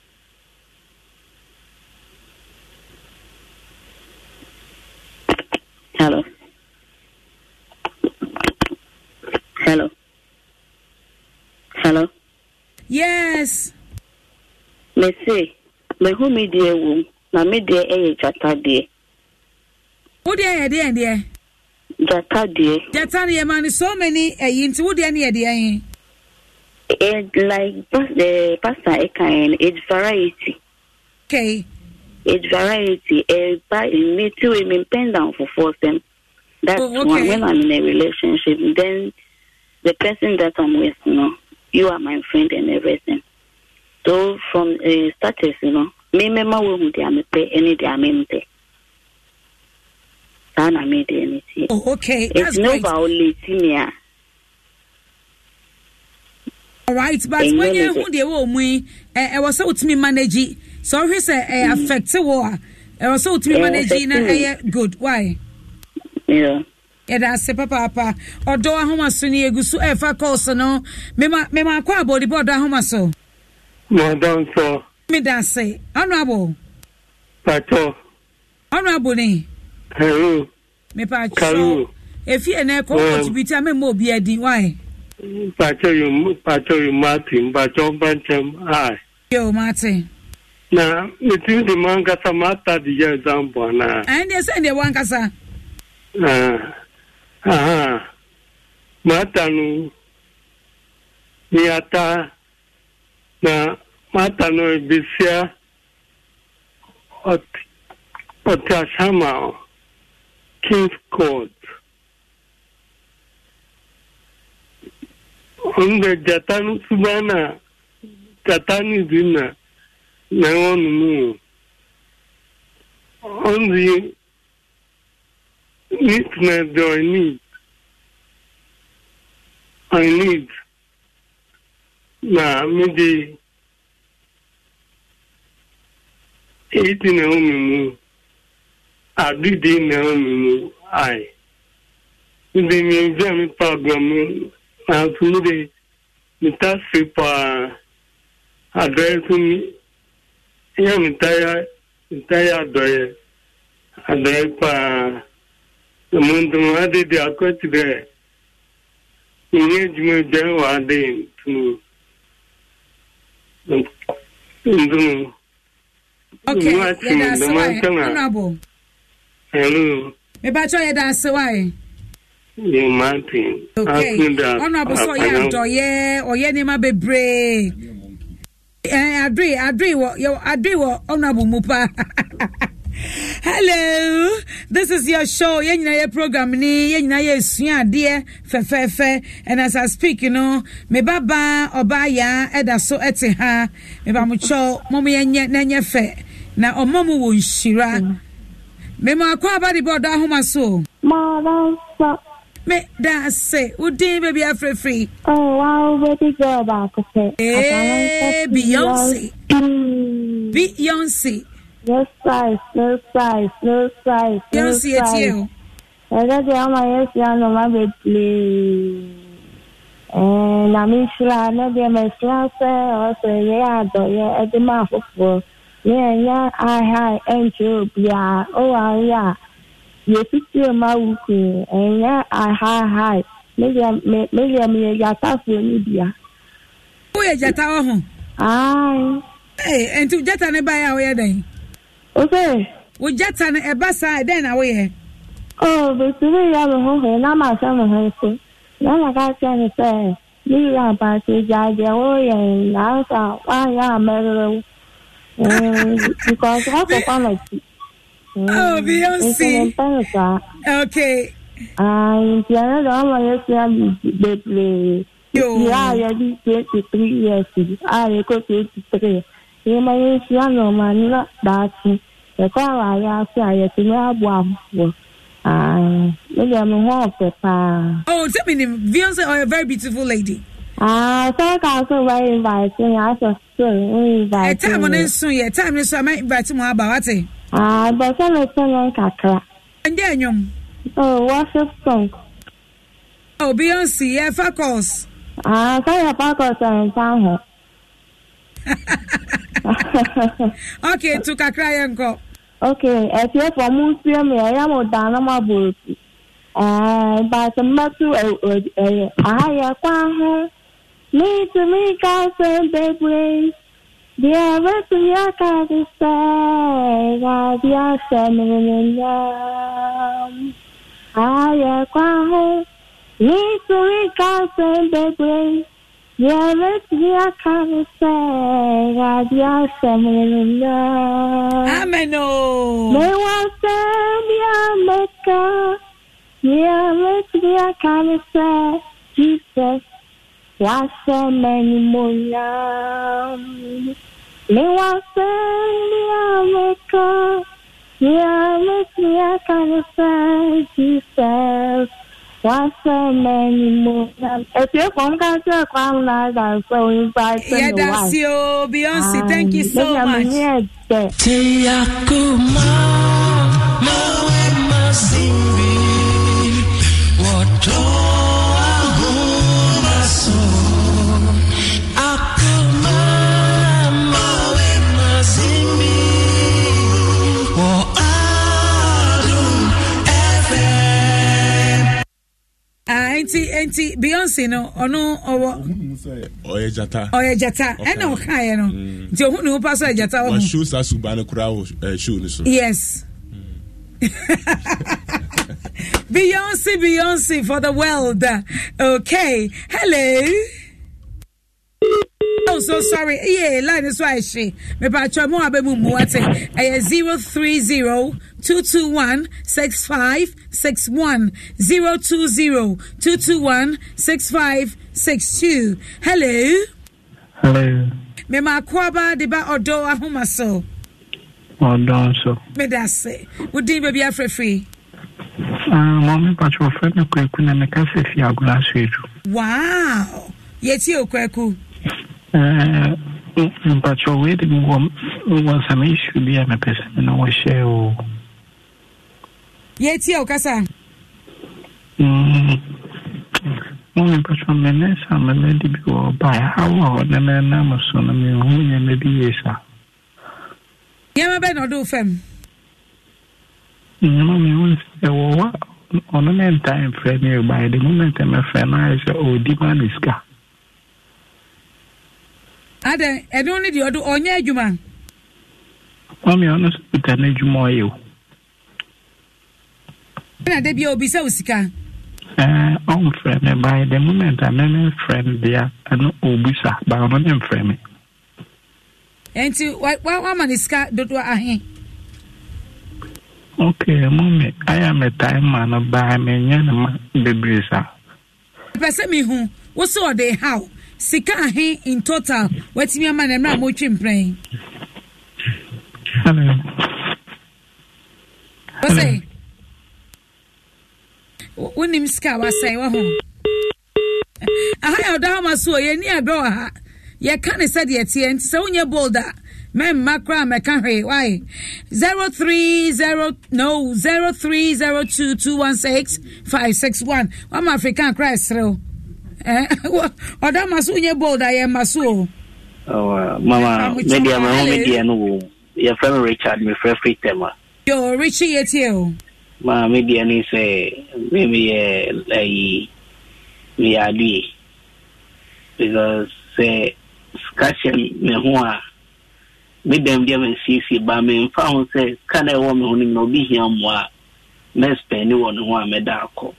Hello. Hello. Hello. Yes. Me say me who me there won't. Na me there just did. Oh dear. Jata man, so many into wood any idea. It's like the pasta kind, it's variety. Okay. It's variety. But me too, women pen down for them. That's when I'm in a relationship. Then the person that I'm with, you are my friend and everything. So from status, me mama will pay any damage. Oh, okay. It's no violating. All right, but when you who they were me, I was so to me manage. So he said, affect war. I was so to me managing. Good. Why? Yeah. Yeah, that's a papa. Or do a homa sunny gusu ever course no. Mema qua body board a homa so. Madam, so. Me that say, honorable. Pato. Honorable. Hello. Me pacho. If you and I contribute, I may more be a D. Why? Pacho, you Martin, Pacho Bantam. Aye. Yo, Martin. Now, it is the manga Samata, the year example now. And they send the one casa. Matanu. Niata. Na Matano Bisia. Otasama. King's Court. On the Jatan Subana, Jatani dinner, no one knew. On the neatness do I need. Now, maybe 18 home. I did in home. I. The museum program. And today, the task paper addressing him entire day. Address the mountain added the aquatic there. Engagement there one day to. Okay, that's why. Honorable. Hello. Me bacho that's why. You Martin. Okay. Honorable so ya do ye o ye ni ma bebre. Adri wo honorable Mupa. Hello, this is your show. Your program ni yenina dear fe. And as I speak, you know, me baba obaya eda so ete ha. Me ba mucho momi yenye fe. Na omomu wo nshira. Me ma kwa ba di boda homa so. Ma Me da say, udin baby free. Oh wow, baby girl back okay. Beyonce. Beyonce. No size. Beyonce it's you. That's why my yes no my baby. And I mean sure na be my class also yeah do yeah at the mouth for. Yeah, I enjoy yeah. Oh yeah. You see my wuku and yeah I maybe yata for media. Who is yata ho? Aye. Hey, and to jata ne buy away then. Okay. We jata ne eba side then away. Oh, but today I am home na ma sama ho. Na ma ka say ni ya ba se ja je o ye na sa wa ya me because I go find oh, Beyonce. Okay. I'm yeah, 23 years. I go 23. You may see no man not that. The car I say to me one. Maybe I'm a papa. Oh, tell me, Beyonce are a very beautiful lady. So I also very inviting. I just invite. Time on soon, time is I might invite more about it. But I'm a song kakra. And then you. Oh, what's your song? Oh, Beyonce, yeah, Fakos. Say Fakos and Sanho. Okay, to kakra yanko. Okay, if you're from Museum, I am a Dana boat. But the matter I acquire me to make us and baby. Dear, what do you got to say? God, you're sending them. I acquire me to make us and baby. Dear, what do you got to say? God, you're sending them. Amen. They want to send your maker. Yeah, let's be a kind of say, Jesus, what's so many more now? Me want to send yeah, let's be a kind of say, Jesus, what's so many more now? If you're from Canada, I'm not so invited. Yeah, that's you, Beyonce. Thank you so much. Auntie Beyonce no ono oye jata ena o kan no nti ohun ni wo paso jata wo shoes asuba no kura wo shoe ni so yes Beyonce for the world. Okay, hello. Oh, so sorry. Yeah, line is why she. Me pa cho mo abemu mu ate. 030-221-6561 020-221-6562. Hello. Me ma kwaba de ba odo ahoma so. Odo so. Me da say. Wodi baby afrefree. Mommy pacho friend me kweku na me ka se fi agula sweju. Wow. Yeti okweku. Pacho we de mo some issue be me person no we share o. Yeti okasa. Mommy pacho me nesa me di bi o ba how na na mo so na me hu nya me bi yesa. Yama be no do fem. Mommy wants to on a time frame by the moment I'm a friend, I say, oh, demand is car. I don't need you to on your man. Mommy, honest with an age more you. I did be so sick. On friend, by the moment I'm a friend there, I know Obusa, but I'm not friend. enti wa maniska dodo ahe. Okay, mommy, I am a time man by me nyana bebrisa. Pese me hu, wo so dey how? Sika ahe in total, wetimi ama na mra mo twempren. Hello. What say? Unim ska wa say wa ho. Aha oda ma so ye ni agro ha. Ye kan say de tie enti se unye boulder. Men makra me kan hwe why 0302216561 Am African Christ ro oda ma so unye boulder ye ma so mama media my home media no your friend Richard me free tema yo Richie yetio ma media ni say maybe we are doing because say discussion me ho a me dem dia men CC ba me fa ho say kana e wo me ho ni no bi hia mo a me spend won ho a me da akọ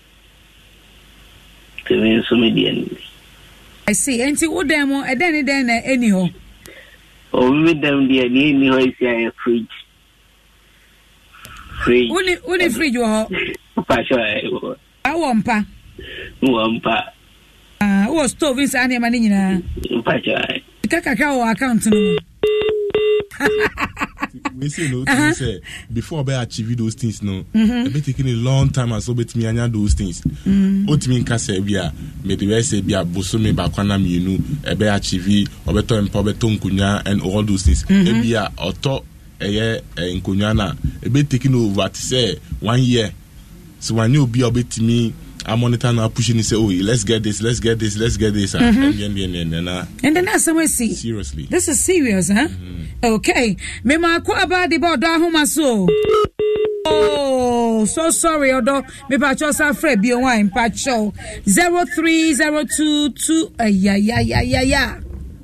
te so media ni I see enti wo dem o eden na eni ho o me dem dia ni ho isi a fridge uni fridge wo pa sho awompa wo stove is ane ma ni nyina pa sho kaka wo account no we say no to say before I achieve those things no it be taking a long time as so bet me anya those things otimi nka say bia me dey say bia boso me ba kwana mienu e be achieve obeto empa obeto nkunya and all those things e bia oto eye nkunya na e be taking over to say 1 year so when you be obetimi I monitor now pushing say, oh, let's get this. And then that's somewhere see. Seriously. This is serious, huh? Okay. Mema kwa about the board home so. Oh, so sorry, Odo. Me pa cho sa fre bi wine pa cho 03022 yeah.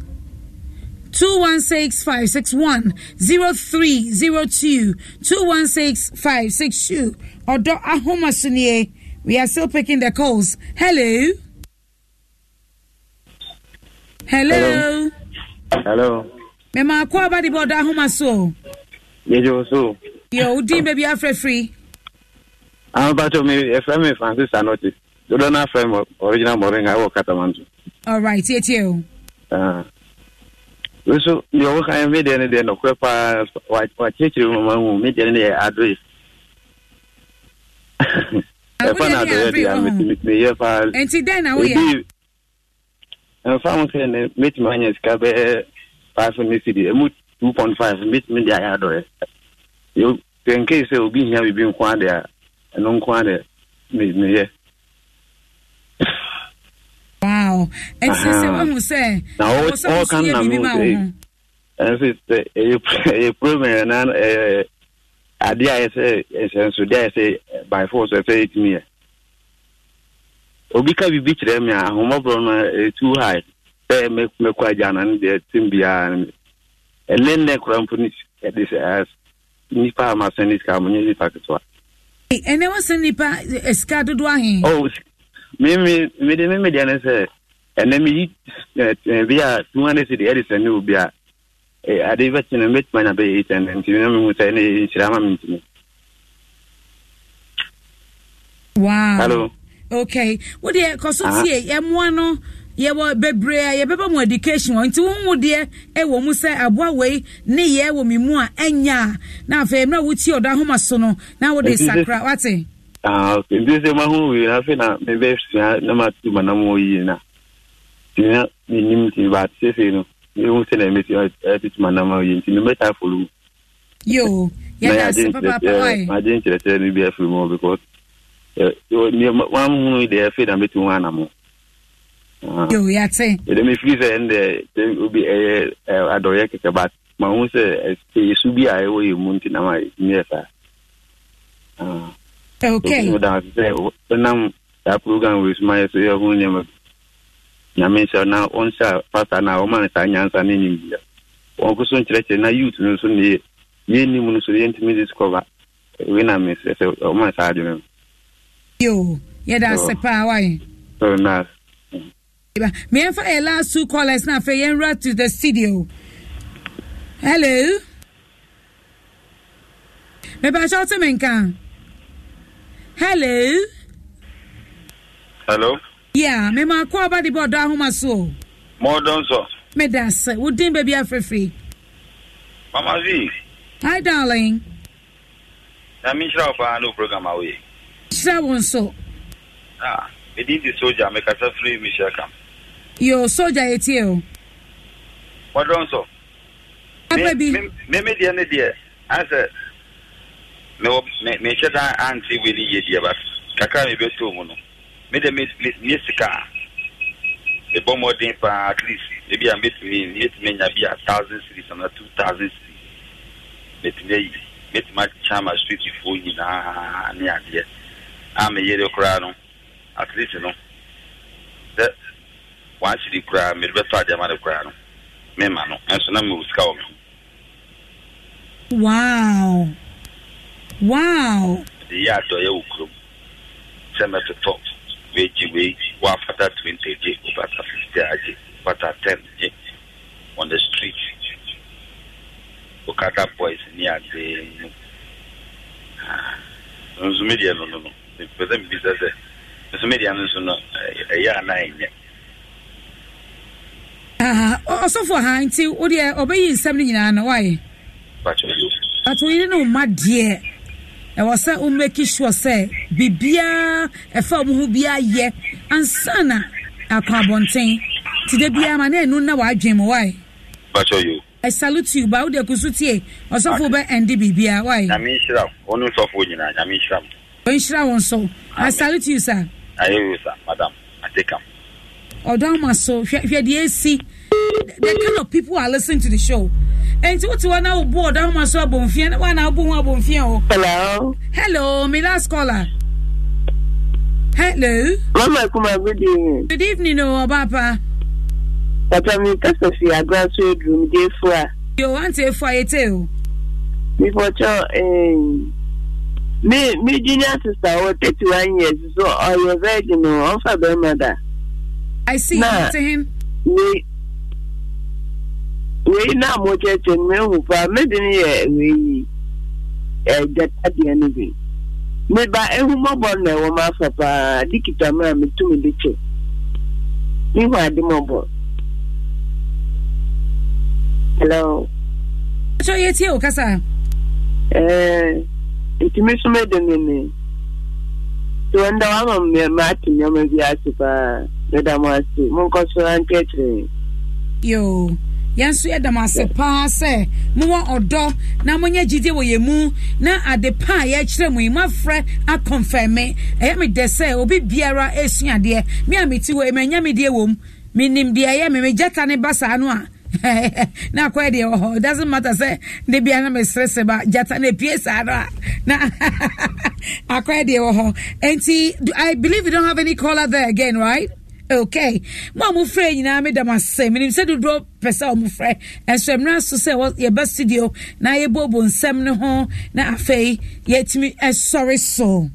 216561 0302 216562 Odo ahoma sunie. We are still picking the calls. Hello. Mema kwa badi boda huma so. Yejo so. Yo, udi baby afre free. I'm about to me FM Francis Anotis. You don't have FM original Moringa or Catamanto. All right, yet you. So you work I made any day no kwepa what teach you mama made any address. And then now we and found saying meet my scabe 5 city 2.5 meet me the address. You in case it will be here we been quite there and on quite me. Wow. And so who say now all can and it's a problem and idea I say so there say by force I say it me. Obika bi beach them ya homobro no too high. Say make kwa jana and the timbia and then the cramponish this as nipa ma senis ka munye nipa ketwa. And there was nipa escado do ahin. Oh me dey say and then me via 200 city Edison no bia I dey vet na met man be it and you know me say ni chirama minti. Wow. Hello. Okay. What dey consultie emwa no ye wo bebre ye beba mu education nti wo de e wo mu say aboa we ne ye wo mimu a enya na afa emra wuti oda homa so no na wo de sakra wate okay this is my hu we na fe na me be na ma tu na mo yi na tina ni nimti ba se no you say na me ti na ma yi tina me ta follow yo yeah that's papa why I didn't tell you be after more because one who they fe na me tu na mo yo yeah say let me feel say and there will be a adoye keke but my who say e su bi a we mu nti na ma ni esa okay so that say when that program with my so you who nyama na me say na on say pastor na o man say nyansa ni ni bia o ko so nkyereke na youth no so ni ye ni mu no so ye ntimi discover we na me say o man say adu yo yeah that's a power why so na me for a last 2 callers now for you to the studio Hello. Maybe I shout him in can. Hello. Hello. Yeah, me ma kwa ba di bodo ahoma so. More done so. Me das. Wouldn't baby free. Mama Z. Hi darling. Na mi shira pa no program away. Shira won so. Me did the soldier make us free me share come. Yo soldier etio. What done so? Baby. Me the end there. I said me share that auntie we need here but kaka me beto mu no. Me the me sika. The bomb more than at least maybe I met me nya be 1,000 cities and 2,000 cities. Met my chama street for you na near there. I'm a year crown. At least you know. That once you cry, me better the man crown. Me mano, and so now we scout. Wow. Wow. The yard to your group. Send to top. Wait, what for that 20 J, but 50 but 10 J on the street. Okada boys near the media no. The present business the media no a year 9. Also for her until obeying something in why? But we didn't know my dear. I was say make sure say bibia e fa mu bia ye ansana akwabonten ti de bia ma na enu na wa adwen mo why. But you I salute you ba wo de kusutie osofo be endi bibia why. Na mi shira onu sofo nyina na mi shira. When shira won so I salute you sir. Ayo sir madam I take am. Odama so hwe de AC the kind of people are listening to the show. And what you want now board down my so bonfien one now bonfien. Hello, my last caller. Hello. Mama kuma good evening. Good evening, Papa. Papa mi kasasi graduate room dey for. You want to for it too? Me for me junior sister was 31 years so I was virgin of her mother. I see to him. We now more church and me who for me we that at the end of it. Me ba ehu mobile na wo ma papa dikita ma me to me de che. Me wa de mobile. Hello. So yet you kasa. It me so me de me. So anda wa me ma ti nyama bi asipa. Madam wasi mon ko so anketre. Yo. Yansu edamase pa se mo odo na monye gide wo yemu na adepa ya kire mu imafre a confirm e me de se obi biara esuade me ameti wo emanya me de wom minim de ya me jata ne basa no a na kwa de ho doesn't matter say de bia na me stress ba jata ne piesa na akwa de ho enti I believe you don't have any caller there again, right? Okay, Mamu friend, na me damase. Me said do drop pesa omu friend. And so I'm not so say what your best studio. Na ye bobo nsem ne ho na afei yet me sorry so.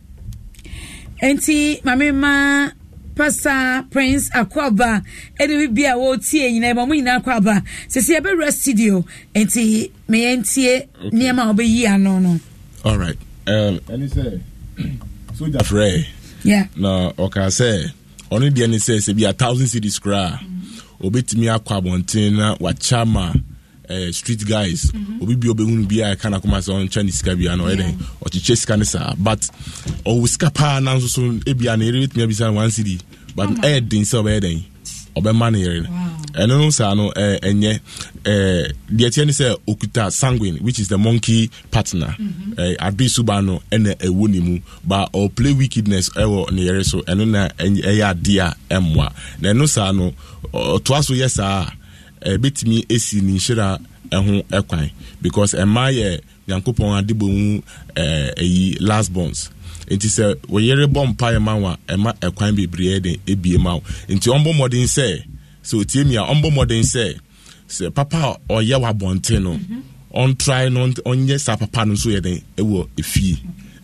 Enti mame ma Pastor Prince Akwaba ene bia wo tie nyina mamu nyina Akwaba. Se se be rest studio. Enti me entie niema obeyi ano no. All right. Any say so that Frey. Yeah. No, okay say only the any says be 1,000 cities cry. Obetimi akwa bonten na wachama street guys. Obi bi obehunu bia kana kuma so Chinese ka bia no eden. O chiche sika sa but o wiska pa na so ebia na ere betimi bisa 1 city but din so be eden. Obema na ere. Eno sa no enye the tieni say okuta sanguine which is the monkey partner. Adisuba no ene ewonimu ba or play wickedness ewo na ere so eno na eya dia emwa. Na eno sa no to aso yesa betimi esi ni nhira ehun ekwan because emaye Yankopon adibonu last bonds. Enti se we yere bom pae manwa ema ekwan bebre den ebie mawo. Enti ombo modern say so tiemia ombo modern say papa or yawa bonte no on try no on yes papa no so yeden ewo efie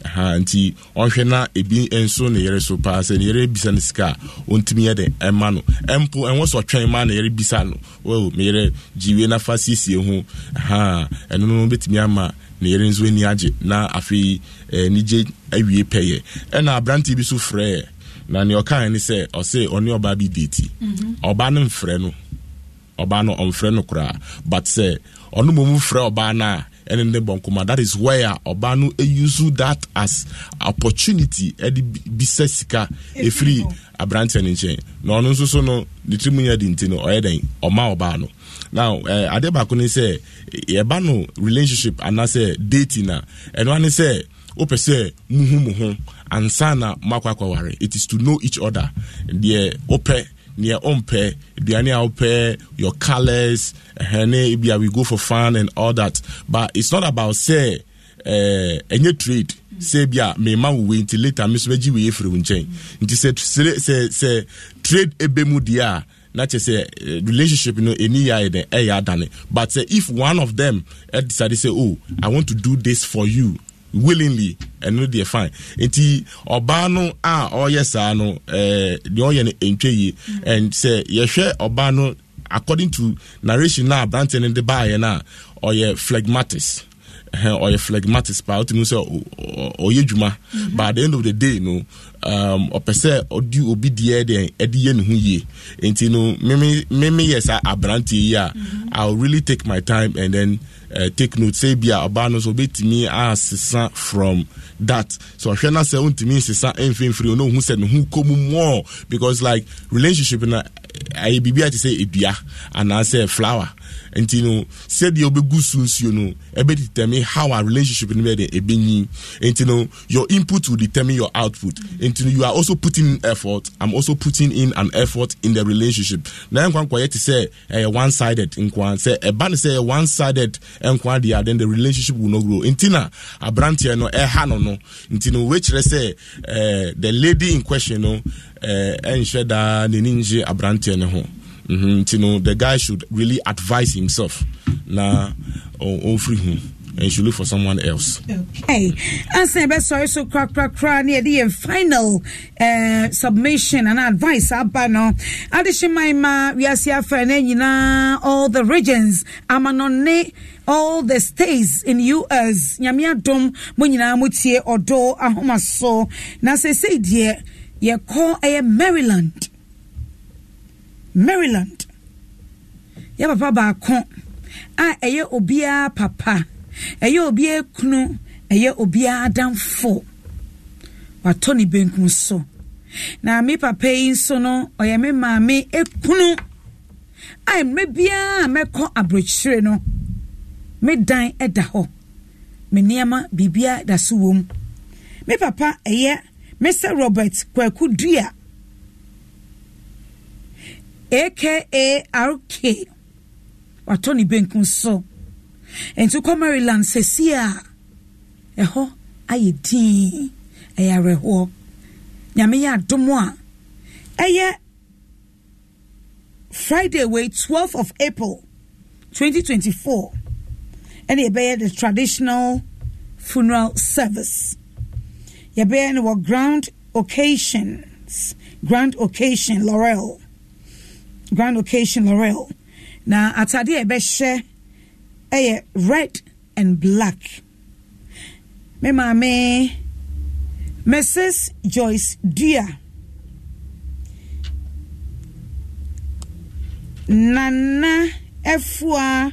anti onhwe na ebi enso ne yere so pa se ne yere bisa ne sika ontimi ye de ema no empo enwo so twen ma ne yere bisa no wo me yere jiwe na fasiesie ho eno no betimi ama ne yere nzo ani age na afi nije awie peye na abranti bi so frɛ na ne okan ni se o se oni oba bi date oba no mfrɛ no oba no omfrɛ no kra but say onu momu frɛ oba na and the bonkuma. That is where Obano use that as opportunity edi bisesika e free a branch and chain. No so no the trimunya dintino or eden or ma Obano. Now Adebakuni say ebano relationship and I say dating and one say ope say muhu and sana makwakwa ware. It is to know each other. The ope near ompe, the your colors, we go for fun and all that. But it's not about say any trade. Say bia me ma we until later Miss Reggie we from chain. It say trade ebemu dia. Not just say relationship, any year done. But say if one of them decided say, oh, I want to do this for you. Willingly and no dear fine. Enti Obano or yes no the oyen entwe and say ye share Obano according to narration now Branton in the buy na or ye phlegmatis or ye phlegmatis pa to say or ye juma. But at the end of the day or per se or do obi die de edi yen hu ye. Enti no me yes abranti ya I'll really take my time and then take note say bia Obano so betimi as from that. So I shall say untimi sisa enfin free no who said who come more because like relationship na I be to say edua and I say flower. And said you be good soon, determine how our relationship in the ebeni. And your input will determine your output. And you are also putting in effort. I'm also putting in an effort in the relationship. Now I'm going to say one-sided in Kwan say a band say one-sided and Kwadia, then the relationship will not grow. Intina a brantia no hano no. Intino which let's say the lady in question no and sheda the ninja a brantia no. The guy should really advise himself now or free him and should look for someone else. Okay. And say best sorry so crack near the final submission and advice abano. Adishima we are here for all the regions amanone all the states in US nyamia dom munyina mutie odo ahoma so na say dear ye call a Maryland. Ya papa ba kon. Eye obia papa. Eye obia kunu. Eye obia adamfo. Watoni benkun so. Na me papa yin so no oye me maame ekunu. Ai me bia me kon abrochire no. Me dan eda ho. Me niama bibia da so wom. Me papa eye Mr. Robert Kwaku Dua aka RK watoni benkun so ento ko Maryland sesia eho ayedin ayareho nyame ya domo a eye Friday way 12th of April 2024 and ye be the traditional funeral service ye be no grand occasion Laurel na atade e be hye red and black me mama Mrs. Joyce Dua Nana Efua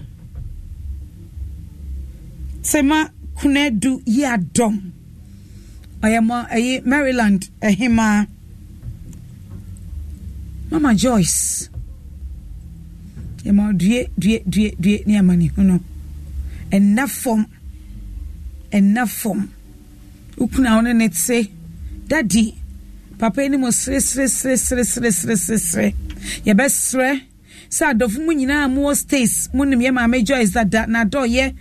Sema Kunedu Yadom ayama Maryland ehima Mama Joyce Ema due ni amani huno enough form ukuna one net say daddy papa ni mo sre ye besre sa dofu mu nyina mo states munim ye Mama Joyce that na do ye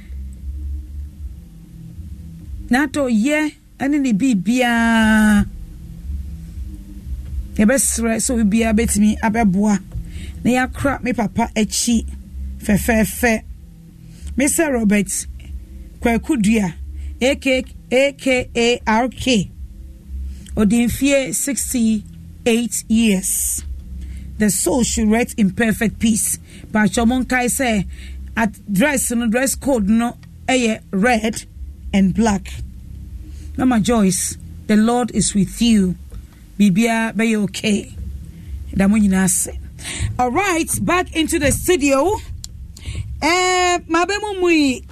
ani ni bibia ye besre so bibia betimi abeboa na yakra me papa echi fe Mr. Robert Kwaku Dua aka aka RK. Odinfie 68 years. The soul should rest in perfect peace. But Chomonkai say at dress code no red and black. Mama Joyce, the Lord is with you. Bibia be okay. All right, back into the studio. Mabemu mui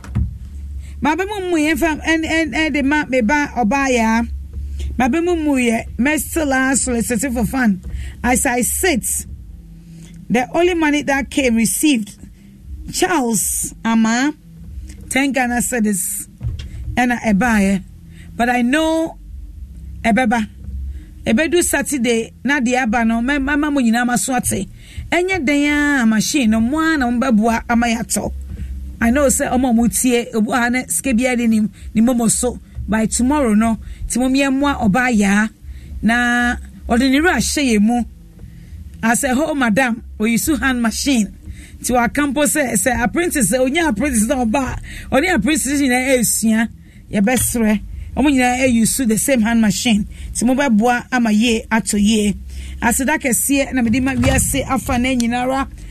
and the map me ba obaya. Mabemu mui mestela solicited for fun. As I sit, the only money that came received Charles Ama 10 Ghana cedis and a buyer, but I know a beba. Ebedu Saturday na di aba no mama mo nyina maswate enye den a machine no mo na mbabua amayato. I know say omo mutie obu ane skebia de ni momo so by tomorrow no timomie mo oba ya na ordinary ahye mu as a whole madam we use hand machine to our campus say apprentice onya apprentice no ba oni apprentice na esua ye besre omo nyina use the same hand machine ti mo beboa ama ye ato ye aseda kese na mede ma wiase afa na nyinara